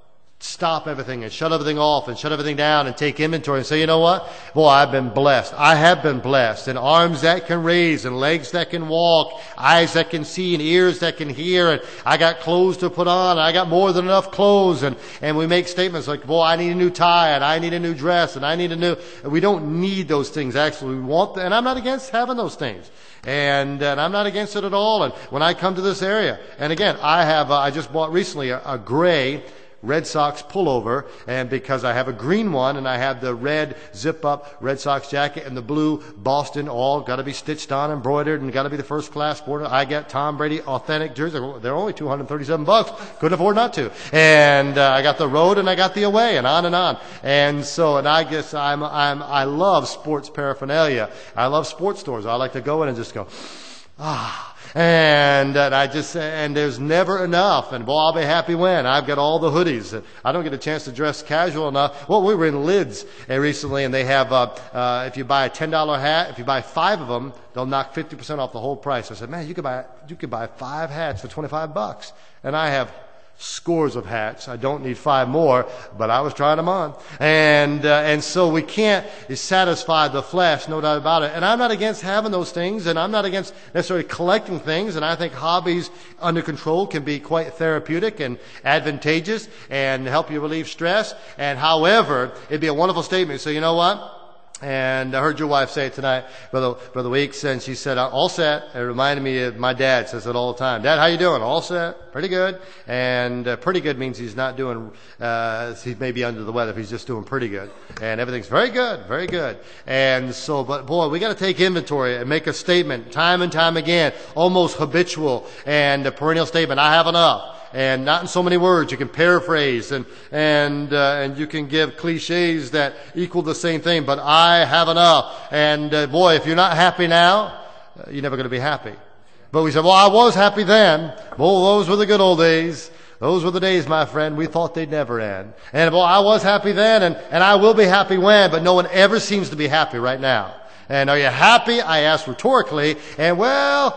stop everything and shut everything off and shut everything down and take inventory and say, you know what? Boy, I've been blessed. I have been blessed. And arms that can raise and legs that can walk, eyes that can see and ears that can hear. And I got clothes to put on. And I got more than enough clothes. And, and we make statements like, boy, I need a new tie and I need a new dress and I need a new, we don't need those things. Actually, we want them. And I'm not against having those things. And, and I'm not against it at all. And when I come to this area, and again, I have, uh, I just bought recently a, a gray Red Sox pullover, and because I have a green one and I have the red zip-up Red Sox jacket and the blue Boston, all got to be stitched on, embroidered, and got to be the first class border. I got Tom Brady authentic jersey. They're only two hundred thirty-seven bucks. Couldn't afford not to. And uh, I got the road and I got the away, and on and on. And so, and I guess I'm, I'm, I love sports paraphernalia. I love sports stores. I like to go in and just go, ah. And, and I just, and there's never enough. And boy, I'll be happy when I've got all the hoodies. I don't get a chance to dress casual enough. Well, we were in Lids uh, recently, and they have, uh, uh, if you buy a ten dollar hat, if you buy five of them, they'll knock fifty percent off the whole price. I said, man, you could buy, you could buy five hats for twenty-five bucks. And I have scores of hats. I don't need five more, but I was trying them on. And, uh, and so we can't satisfy the flesh, no doubt about it. And I'm not against having those things, and I'm not against necessarily collecting things, and I think hobbies under control can be quite therapeutic and advantageous and help you relieve stress. And however, it'd be a wonderful statement. So you know what? And I heard your wife say it tonight, Brother, Brother Weeks, and she said, all set. It reminded me of my dad says it all the time. Dad, how you doing? All set. Pretty good. And uh, pretty good means he's not doing, uh, he may be under the weather if he's just doing pretty good. And everything's very good, very good. And so, but boy, we got to take inventory and make a statement time and time again, almost habitual and a perennial statement. I have enough. And not in so many words. You can paraphrase and and uh, and you can give cliches that equal the same thing. But I have enough. And uh, boy, if you're not happy now, uh, you're never going to be happy. But we said, well, I was happy then. Well, those were the good old days. Those were the days, my friend, we thought they'd never end. And well, I was happy then, and, and I will be happy when, but no one ever seems to be happy right now. And are you happy? I asked rhetorically. And well,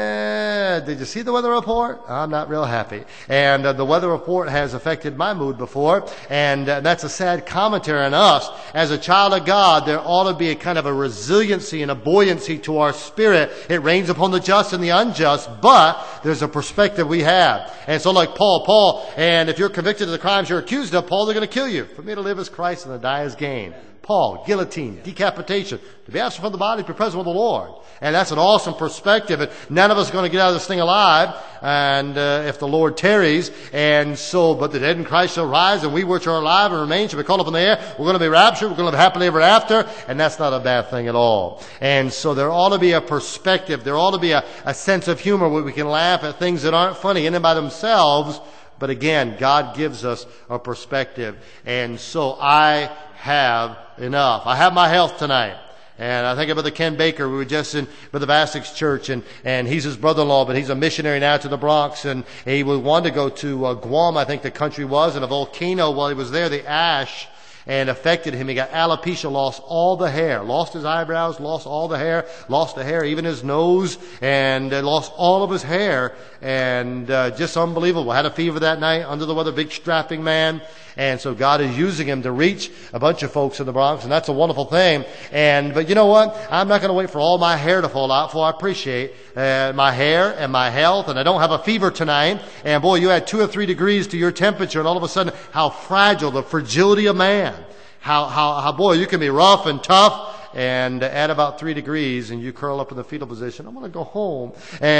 eh, did you see the weather report? I'm not real happy. And uh, the weather report has affected my mood before. And uh, that's a sad commentary on us. As a child of God, there ought to be a kind of a resiliency and a buoyancy to our spirit. It rains upon the just and the unjust, but there's a perspective we have. And so like Paul, Paul, and if you're convicted of the crimes you're accused of, Paul, they're going to kill you. For me to live is Christ and to die is gain. Paul, guillotine, decapitation. To be absent from the body, to be present with the Lord. And that's an awesome perspective. And none of us are going to get out of this thing alive. And uh, if the Lord tarries, and so, but the dead in Christ shall rise, and we which are alive and remain shall be caught up in the air. We're going to be raptured. We're going to live happily ever after. And that's not a bad thing at all. And so there ought to be a perspective. There ought to be a, a sense of humor where we can laugh at things that aren't funny in and by themselves. But again, God gives us a perspective. And so I have enough. I have my health tonight. And I think about the Ken Baker. We were just in Brother Vasic's church, and, and he's his brother-in-law, but he's a missionary now to the Bronx. And he wanted to go to uh, Guam, I think the country was, and a volcano while he was there, the ash, and affected him. He got alopecia, lost all the hair, lost his eyebrows, lost all the hair, lost the hair, even his nose, and uh, lost all of his hair. And uh, just unbelievable. Had a fever that night, under the weather, big strapping man. And so God is using him to reach a bunch of folks in the Bronx, and that's a wonderful thing. And but you know what? I'm not going to wait for all my hair to fall out, for I appreciate uh, my hair and my health, and I don't have a fever tonight. And boy, you add two or three degrees to your temperature, and all of a sudden, how fragile, the fragility of man. How, how, how boy, you can be rough and tough. And add about three degrees and you curl up in the fetal position. I'm going to go home.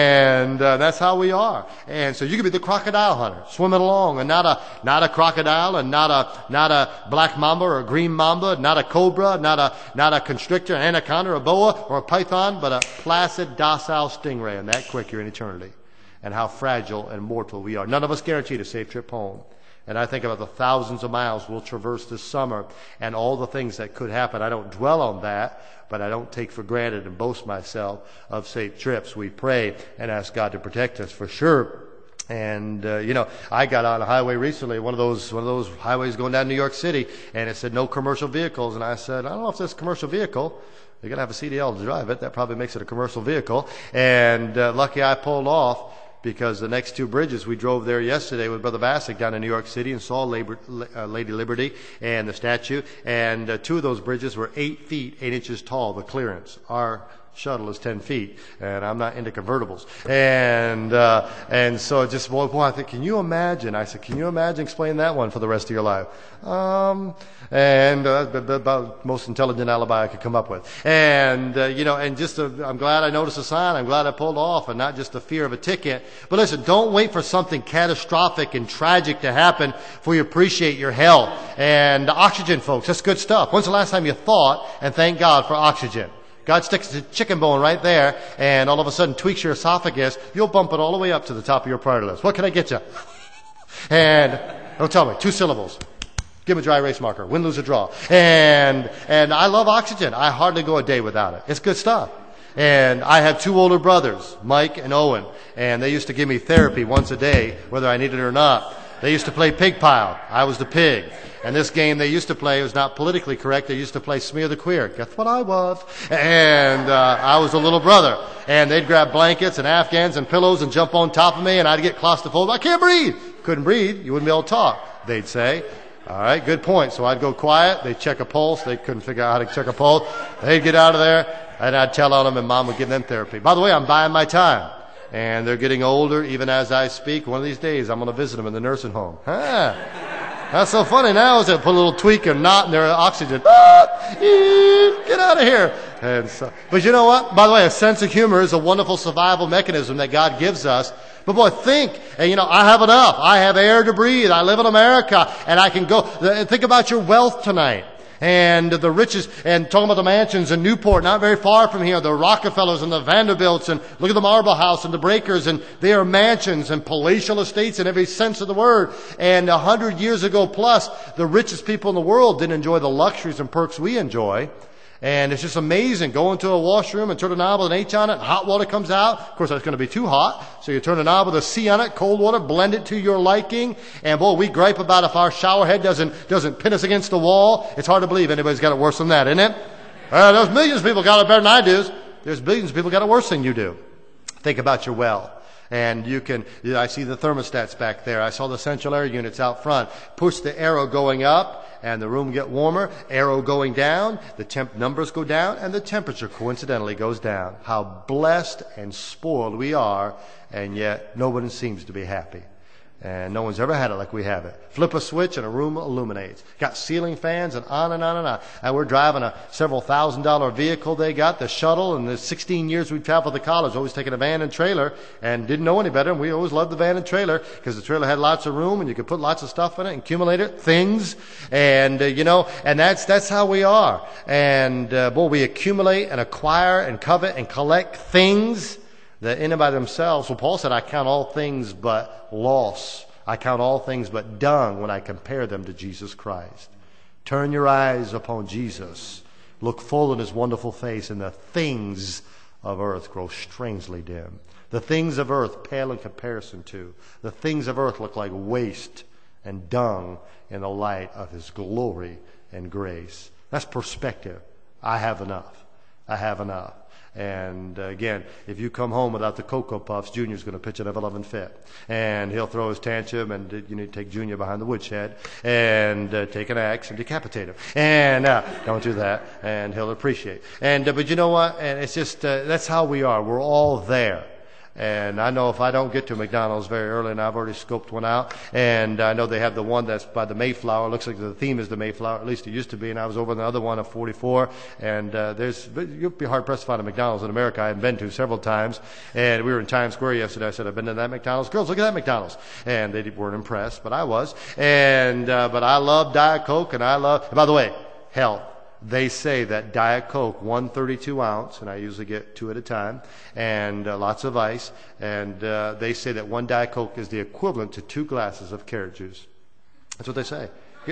And uh, that's how we are. And so you can be the crocodile hunter, swimming along, and not a not a crocodile, and not a not a black mamba or a green mamba, not a cobra, not a not a constrictor, anaconda, or a boa, or a python, but a placid, docile stingray. And that quick, you're in eternity. And how fragile and mortal we are. None of us guaranteed a safe trip home. And I think about the thousands of miles we'll traverse this summer and all the things that could happen. I don't dwell on that, but I don't take for granted and boast myself of safe trips. We pray and ask God to protect us for sure. And, uh, you know, I got on a highway recently, one of those, one of those highways going down New York City, and it said no commercial vehicles. And I said, I don't know if that's a commercial vehicle. You're going to have a C D L to drive it. That probably makes it a commercial vehicle. And uh, lucky I pulled off. Because the next two bridges, we drove there yesterday with Brother Vasic down in New York City and saw Labor, uh, Lady Liberty and the statue. And uh, two of those bridges were eight feet, eight inches tall, the clearance. Our shuttle is ten feet, and I'm not into convertibles. And uh, and so it just, boy, boy, I think, can you imagine? I said, can you imagine explaining that one for the rest of your life? Um, and uh, that's about the most intelligent alibi I could come up with. And, uh, you know, and just, uh, I'm glad I noticed a sign. I'm glad I pulled off, and not just the fear of a ticket. But listen, don't wait for something catastrophic and tragic to happen before you appreciate your health. And the oxygen, folks, that's good stuff. When's the last time you thought and thank God for oxygen? God sticks a chicken bone right there, and all of a sudden tweaks your esophagus. You'll bump it all the way up to the top of your priority list. What can I get you? And don't tell me. Two syllables. Give him a dry erase marker. Win, lose, or draw. And and I love oxygen. I hardly go a day without it. It's good stuff. And I have two older brothers, Mike and Owen, and they used to give me therapy once a day, whether I needed it or not. They used to play pig pile. I was the pig. And this game they used to play was not politically correct. They used to play Smear the Queer. Guess what I was? And uh, I was the little brother. And they'd grab blankets and Afghans and pillows and jump on top of me, and I'd get claustrophobic. I can't breathe. Couldn't breathe. You wouldn't be able to talk, they'd say. All right, good point. So I'd go quiet. They'd check a pulse. They couldn't figure out how to check a pulse. They'd get out of there, and I'd tell on them, and Mom would give them therapy. By the way, I'm buying my time. And they're getting older even as I speak. One of these days, I'm going to visit them in the nursing home. Huh. That's so funny now, is they put a little tweak and knot in their oxygen. Ah, get out of here. And so, but you know what? By the way, a sense of humor is a wonderful survival mechanism that God gives us. But boy, think, and you know, I have enough. I have air to breathe. I live in America, and I can go. Think about your wealth tonight. And the riches, and talking about the mansions in Newport, not very far from here, the Rockefellers and the Vanderbilts, and look at the Marble House and the Breakers, and they are mansions and palatial estates in every sense of the word. And a hundred years ago plus, the richest people in the world didn't enjoy the luxuries and perks we enjoy. And it's just amazing. Go into a washroom and turn a knob with an H on it, and hot water comes out. Of course, that's going to be too hot. So you turn a knob with a C on it, cold water, blend it to your liking. And boy, we gripe about if our shower head doesn't, doesn't pin us against the wall. It's hard to believe anybody's got it worse than that, isn't it? Uh, those millions of people got it better than I do. There's billions of people got it worse than you do. Think about your well. And you can, I see the thermostats back there. I saw the central air units out front. Push the arrow going up and the room get warmer. Arrow going down, the temp numbers go down and the temperature coincidentally goes down. How blessed and spoiled we are, and yet no one seems to be happy. And no one's ever had it like we have it. Flip a switch and a room illuminates. Got ceiling fans and on and on and on. And we're driving a several thousand dollar vehicle they got, the shuttle. And the sixteen years we traveled to college, always taking a van and trailer and didn't know any better. And we always loved the van and trailer because the trailer had lots of room and you could put lots of stuff in it and accumulate it, things. And, uh, you know, and that's, that's how we are. And, uh, boy, we accumulate and acquire and covet and collect things that in and by themselves, well, Paul said, I count all things but loss. I count all things but dung when I compare them to Jesus Christ. Turn your eyes upon Jesus. Look full in his wonderful face, and the things of earth grow strangely dim. The things of earth pale in comparison to. The things of earth look like waste and dung in the light of his glory and grace. That's perspective. I have enough. I have enough. And uh, again, if you come home without the Cocoa Puffs, Junior's going to pitch an eleven fit. And he'll throw his tantrum, and uh, you need to take Junior behind the woodshed and uh, take an axe and decapitate him. And uh, don't do that, and he'll appreciate. And uh, but you know what? And it's just, uh, that's how we are. We're all there. And I know if I don't get to McDonald's very early, and I've already scoped one out, and I know they have the one that's by the Mayflower. It looks like the theme is the Mayflower, at least it used to be, and I was over on the other one of forty-four, and uh, there's, you'll be hard-pressed to find a McDonald's in America I haven't been to several times. And we were in Times Square yesterday. I said, I've been to that McDonald's. Girls, look at that McDonald's. And they weren't impressed, but I was. And uh, but I love Diet Coke, and I love, and by the way, health. They say that Diet Coke, one thirty-two ounce, and I usually get two at a time, and uh, lots of ice, and uh, they say that one Diet Coke is the equivalent to two glasses of carrot juice. That's what they say. Yeah,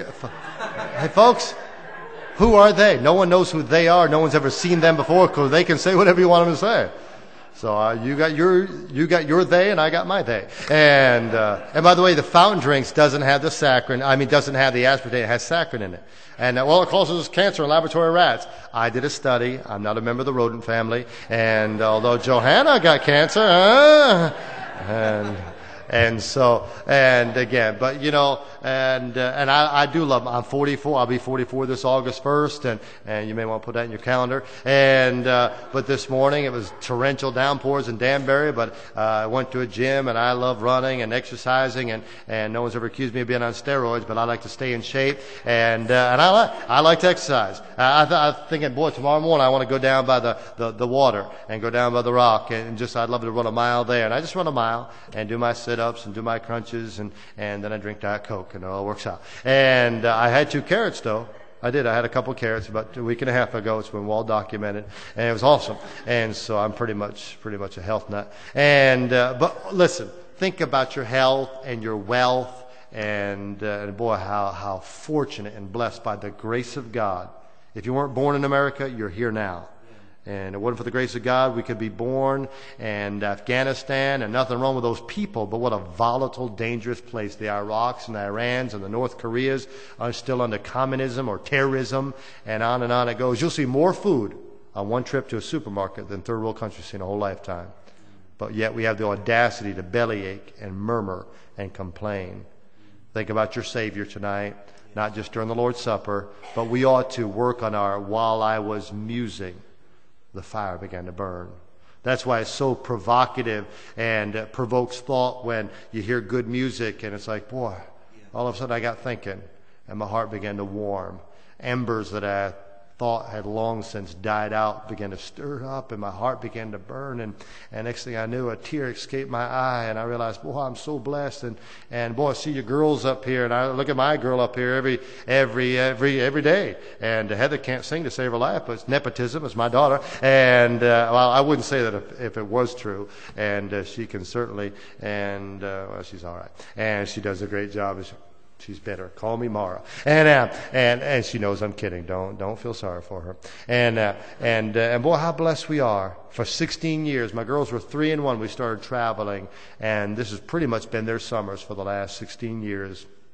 f- hey, folks, who are they? No one knows who they are. No one's ever seen them before because they can say whatever you want them to say. So uh, you got your you got your they, and I got my they. And uh, and by the way, the fountain drinks doesn't have the saccharin. I mean, doesn't have the aspartame. It has saccharin in it. And uh, well, it causes cancer in laboratory rats. I did a study. I'm not a member of the rodent family. And although Johanna got cancer, uh, and and so and again, but you know, and uh, and I, I do love them. I'm forty-four. I'll be forty-four this August first, and and you may want to put that in your calendar. And uh, but this morning it was torrential downpours in Danbury. But uh, I went to a gym, and I love running and exercising, and and no one's ever accused me of being on steroids, but I like to stay in shape, and uh, and I like I like to exercise. I, I th- I'm thinking, boy, tomorrow morning I want to go down by the, the the water and go down by the rock, and just I'd love to run a mile there, and I just run a mile and do my sit ups and do my crunches, and, and then I drink Diet Coke, and it all works out. And uh, I had two carrots, though. I did. I had a couple of carrots about a week and a half ago. It's been well documented, and it was awesome. And so I'm pretty much pretty much a health nut. And uh, but listen, think about your health and your wealth, and, uh, and boy, how how fortunate and blessed by the grace of God. If you weren't born in America, you're here now. And it wasn't for the grace of God, we could be born in Afghanistan, and nothing wrong with those people, but what a volatile, dangerous place. The Iraqs and the Irans and the North Koreas are still under communism or terrorism, and on and on it goes. You'll see more food on one trip to a supermarket than third world countries see in a whole lifetime. But yet we have the audacity to bellyache and murmur and complain. Think about your Savior tonight, not just during the Lord's Supper, but we ought to work on our while I was musing. The fire began to burn. That's why it's so provocative and uh, provokes thought when you hear good music, and it's like, boy, all of a sudden I got thinking, and my heart began to warm. Embers that I thought had long since died out began to stir up, and my heart began to burn, and, and next thing I knew, a tear escaped my eye, and I realized, boy, I'm so blessed. And, and boy, I see your girls up here, and I look at my girl up here every every every every day. And Heather can't sing to save her life, but it's nepotism. It's my daughter, and uh, well, I wouldn't say that if, if it was true. And uh, she can certainly, and uh, well, she's all right, and she does a great job. She's better. Call me Mara. And uh, and and she knows I'm kidding. Don't don't feel sorry for her. And uh, and uh, and boy, how blessed we are. For sixteen years, my girls were three and one. We started traveling, and this has pretty much been their summers for the last sixteen years.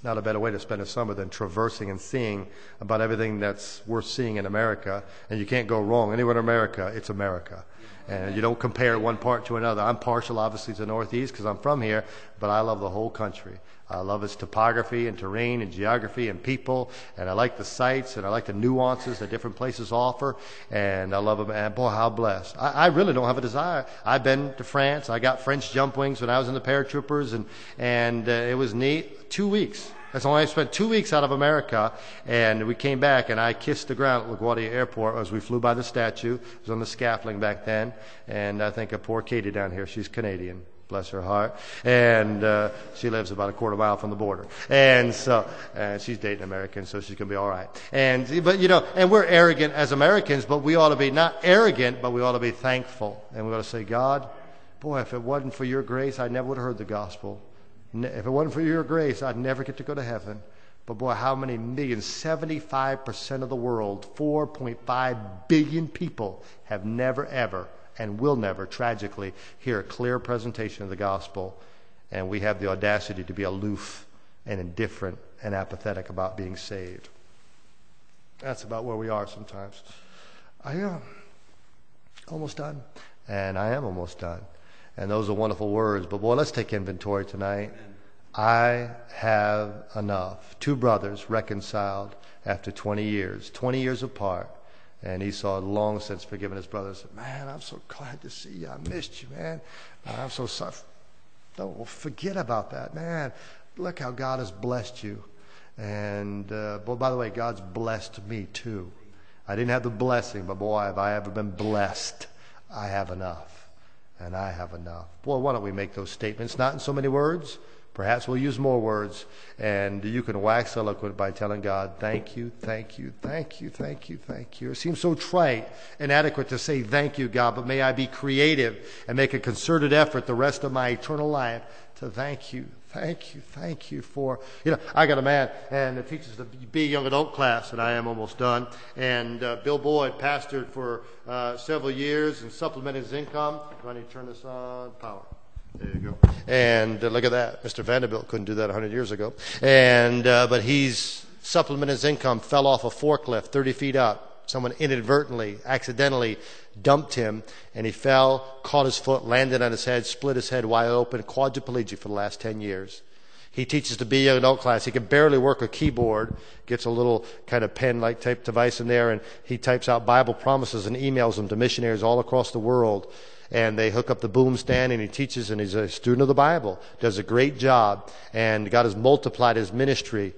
not a better way to spend a summer than traversing and seeing about everything that's worth seeing in America. And you can't go wrong. Anywhere in America, it's America. And you don't compare one part to another. I'm partial, obviously, to the Northeast because I'm from here, but I love the whole country. I love its topography and terrain and geography and people, and I like the sights, and I like the nuances that different places offer, and I love them. And boy, how blessed. I, I really don't have a desire. I've been to France. I got French jump wings when I was in the paratroopers, and, and uh, it was neat. Two weeks. That's only I spent two weeks out of America, and we came back, and I kissed the ground at LaGuardia Airport as we flew by the statue. It was on the scaffolding back then, and I think of poor Katie down here. She's Canadian. Bless her heart. And uh, she lives about a quarter mile from the border. And so, and she's dating an American, so she's going to be all right. And, but, you know, and we're arrogant as Americans, but we ought to be not arrogant, but we ought to be thankful. And we ought to say, God, boy, if it wasn't for your grace, I never would have heard the gospel. If it wasn't for your grace, I'd never get to go to heaven. But boy, how many millions? seventy-five percent of the world, four point five billion people have never, ever, and will never, tragically, hear a clear presentation of the gospel. And we have the audacity to be aloof and indifferent and apathetic about being saved. That's about where we are sometimes. I am almost done. And I am almost done. And those are wonderful words. But boy, let's take inventory tonight. I have enough. Two brothers reconciled after twenty years, twenty years apart. And Esau had long since forgiven his brother and said, man, I'm so glad to see you. I missed you, man. I'm so sorry. Don't forget about that, man. Look how God has blessed you. And, uh, boy, by the way, God's blessed me too. I didn't have the blessing, but boy, have I ever been blessed. I have enough. And I have enough. Boy, why don't we make those statements? Not in so many words. Perhaps we'll use more words, and you can wax eloquent by telling God, thank you, thank you, thank you, thank you, thank you. It seems so trite, inadequate to say thank you, God, but may I be creative and make a concerted effort the rest of my eternal life to thank you, thank you, thank you for, you know, I got a man, and it teaches the B young adult class, and I am almost done, and uh, Bill Boyd pastored for uh, several years and supplemented his income. Do I need to turn this on? Power. There you go. And uh, look at that. Mister Vanderbilt couldn't do that one hundred years ago. And uh, but he's supplemented his income, fell off a forklift thirty feet up. Someone inadvertently, accidentally dumped him, and he fell, caught his foot, landed on his head, split his head wide open, quadriplegic for the last ten years. He teaches the B young adult class. He can barely work a keyboard, gets a little kind of pen-like type device in there, and he types out Bible promises and emails them to missionaries all across the world. And they hook up the boom stand, and he teaches, and he's a student of the Bible, does a great job, and God has multiplied his ministry.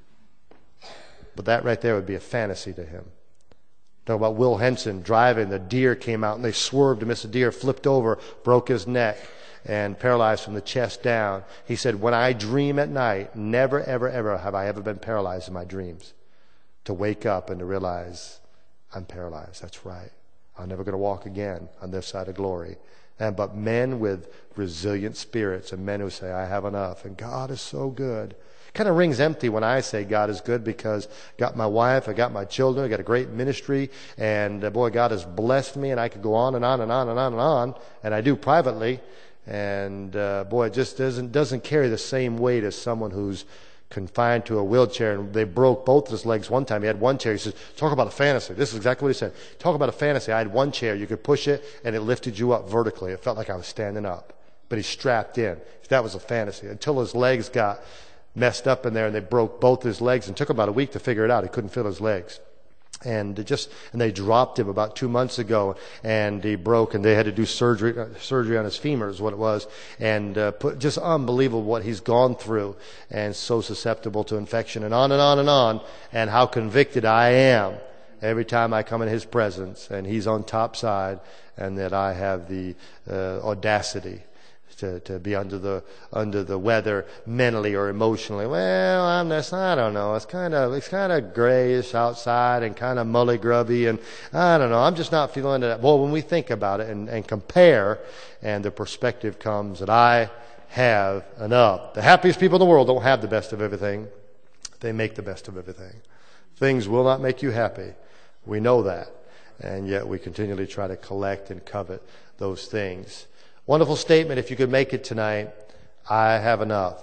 But that right there would be a fantasy to him. Talk about Will Henson driving, the deer came out, and they swerved to miss a deer, flipped over, broke his neck, and paralyzed from the chest down. He said, when I dream at night, never, ever, ever have I ever been paralyzed in my dreams. To wake up and to realize I'm paralyzed. That's right. I'm never going to walk again on this side of glory. And but men with resilient spirits and men who say, I have enough. And God is so good. Kind of rings empty when I say God is good, because I got my wife, I got my children, I got a great ministry, and uh, boy, God has blessed me, and I could go on and on and on and on and on, and I do privately. And uh, boy, it just doesn't doesn't carry the same weight as someone who's confined to a wheelchair, and they broke both his legs one time. He had one chair. He says, talk about a fantasy. This is exactly what he said. Talk about a fantasy. I had one chair. You could push it, and it lifted you up vertically. It felt like I was standing up. But he's strapped in. That was a fantasy. Until his legs got messed up in there, and they broke both his legs, and took about a week to figure it out. He couldn't feel his legs. And it just and they dropped him about two months ago, and he broke, and they had to do surgery uh, surgery on his femur is what it was, and uh, put, just unbelievable what he's gone through, and so susceptible to infection, and on and on and on, and how convicted I am every time I come in his presence, and he's on top side, and that I have the uh, audacity To, to be under the under the weather mentally or emotionally. Well, I'm just, I don't know. It's kind of it's kind of grayish outside and kind of mully grubby, and I don't know. I'm just not feeling it. Well, when we think about it and, and compare, and the perspective comes that I have enough. The happiest people in the world don't have the best of everything. They make the best of everything. Things will not make you happy. We know that, and yet we continually try to collect and covet those things. Wonderful statement if you could make it tonight. I have enough.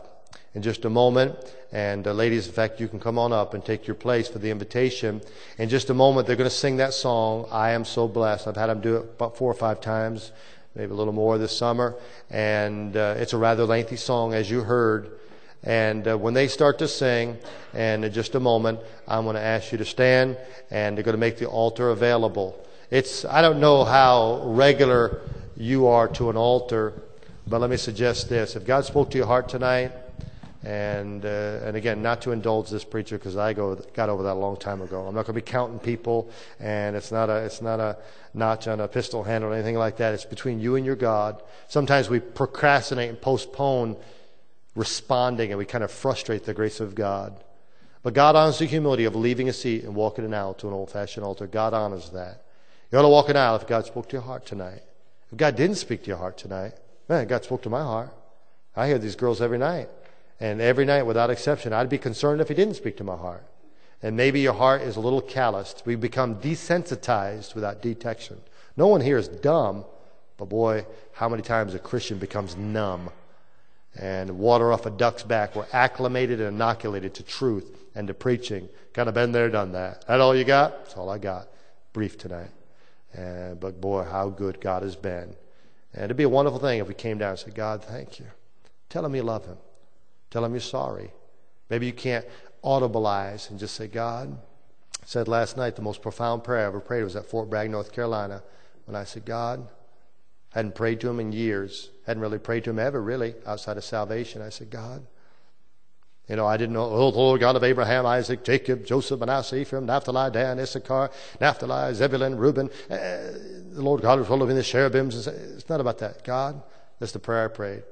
in just a moment. And uh, ladies, in fact, you can come on up and take your place for the invitation. In just a moment, they're going to sing that song, I Am So Blessed. I've had them do it about four or five times, maybe a little more this summer. And uh, it's a rather lengthy song, as you heard. And uh, when they start to sing, and in just a moment, I'm going to ask you to stand, and they're going to make the altar available. It's I don't know how regular you are to an altar, but let me suggest this. If God spoke to your heart tonight, and uh, and again, not to indulge this preacher because I go got over that a long time ago. I'm not going to be counting people, and it's not a it's not a notch on a pistol handle or anything like that. It's between you and your God. Sometimes we procrastinate and postpone responding, and we kind of frustrate the grace of God. But God honors the humility of leaving a seat and walking an aisle to an old-fashioned altar. God honors that. You ought to walk an aisle if God spoke to your heart tonight. If God didn't speak to your heart tonight, man, God spoke to my heart. I hear these girls every night. And every night, without exception, I'd be concerned if He didn't speak to my heart. And maybe your heart is a little calloused. We become desensitized without detection. No one here is dumb, but boy, how many times a Christian becomes numb. And water off a duck's back. We're acclimated and inoculated to truth and to preaching. Kind of been there, done that. That all you got? That's all I got. Brief tonight. Uh, but boy, how good God has been. And it'd be a wonderful thing if we came down and said, God, thank you. Tell Him you love Him. Tell Him you're sorry. Maybe you can't audibilize and just say, God, I said last night the most profound prayer I ever prayed was at Fort Bragg, North Carolina, when I said, God, I hadn't prayed to Him in years. Hadn't really prayed to Him ever, really, outside of salvation. I said, God, you know, I didn't know, oh, the Lord God of Abraham, Isaac, Jacob, Joseph, Manasseh, Ephraim, Naphtali, Dan, Issachar, Naphtali, Zebulun, Reuben. Uh, the Lord God was full of the cherubims. It's not about that. God, that's the prayer I prayed.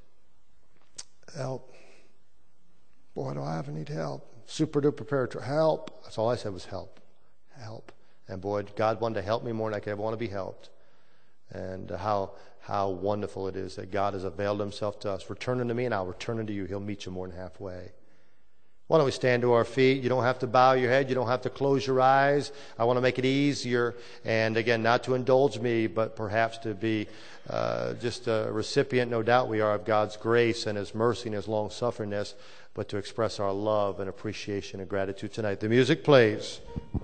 Help. Boy, do I ever need help. Super duper prayer. Help. That's all I said was help. Help. And boy, God wanted to help me more than I could ever want to be helped. And how how wonderful it is that God has availed Himself to us. Return unto me and I'll return unto you. He'll meet you more than halfway. Why don't we stand to our feet? You don't have to bow your head. You don't have to close your eyes. I want to make it easier. And again, not to indulge me, but perhaps to be uh, just a recipient, no doubt we are, of God's grace and His mercy and His long-sufferingness, but to express our love and appreciation and gratitude tonight. The music plays.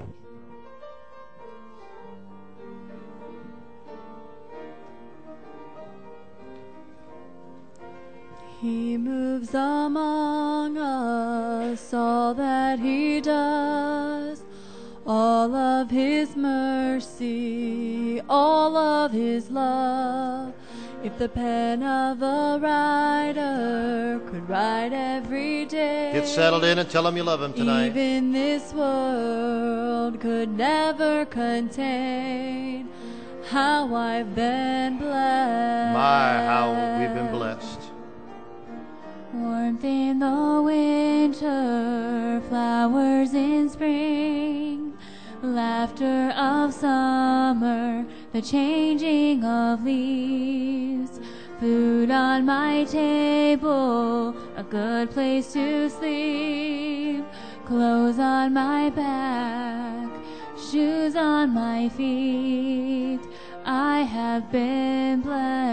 He moves among us, all that He does, all of His mercy, all of His love. If the pen of a writer could write every day, get settled in and tell Him you love Him tonight. Even this world could never contain how I've been blessed. My, how we've been blessed. Warmth in the winter, flowers in spring, laughter of summer, the changing of leaves, food on my table, a good place to sleep, clothes on my back, shoes on my feet. I have been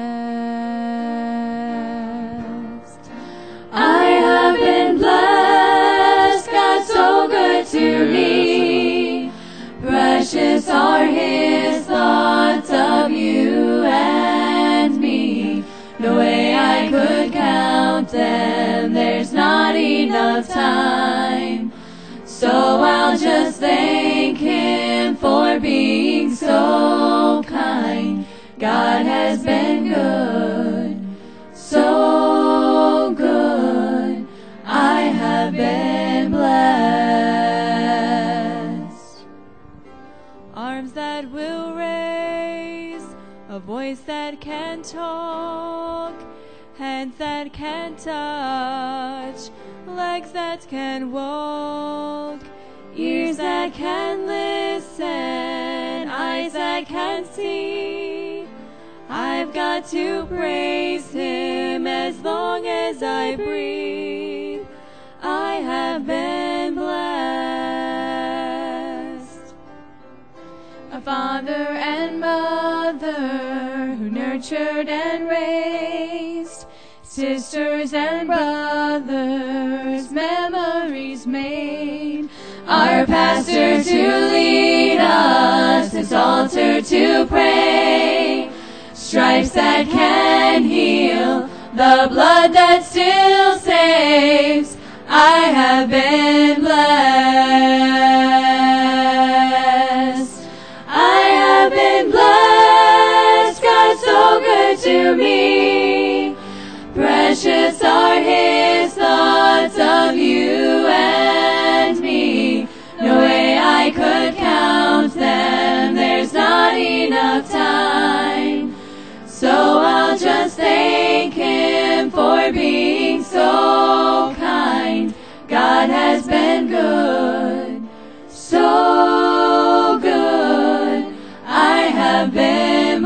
blessed. I have been blessed, God's so good to me. Precious are His thoughts of you and me. No way I could count them, there's not enough time. So I'll just thank Him for being so kind. God has been good, so good. I have been blessed. Arms that will raise, a voice that can talk, hands that can touch, legs that can walk, ears that can listen, eyes that can see. I've got to praise Him as long as I breathe. I have been blessed. A father and mother who nurtured and raised, sisters and brothers pastor to lead us, his altar to pray, stripes that can heal, the blood that still saves. I have been blessed. I have been blessed. God's so good to me. Precious are his thoughts of you and me. No way I could count them. There's not enough time. So I'll just thank him for being so kind. God has been good, so good. I have been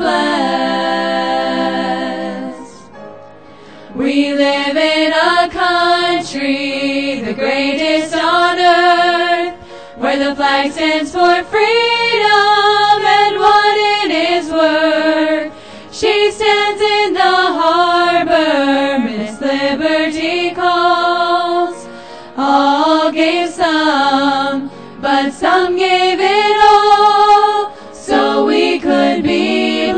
blessed. We live in a country, the greatest on earth, where the flag stands for freedom and what it is worth. She stands in the harbor, Miss Liberty calls. All gave some, but some gave it all, so we could be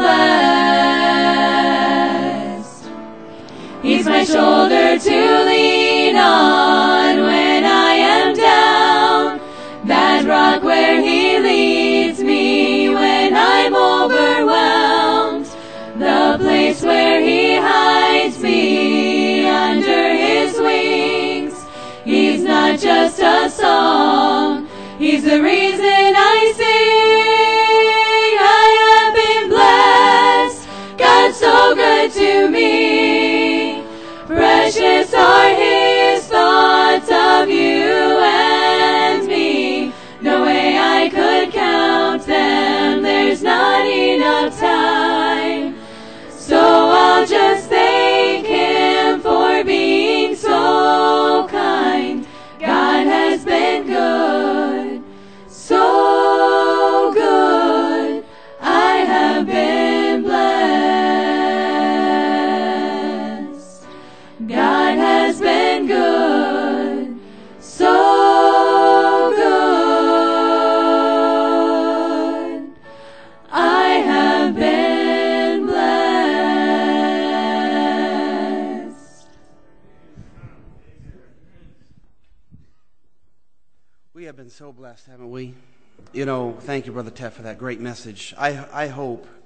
blessed. He's my shoulder to lean on when I am down, that rock where he leads me when I'm overwhelmed, the place where he hides me under his wings. He's not just a song, he's the reason I sing. I have been blessed, God's so good to me. Precious are his thoughts of you and me. No way I could count them, there's not enough time. So I'll just thank him for being so kind. God has been good, so good. I have been blessed. God has been good, so good. I have been blessed. We have been so blessed, haven't we? You know, thank you, Brother Ted, for that great message. I, I hope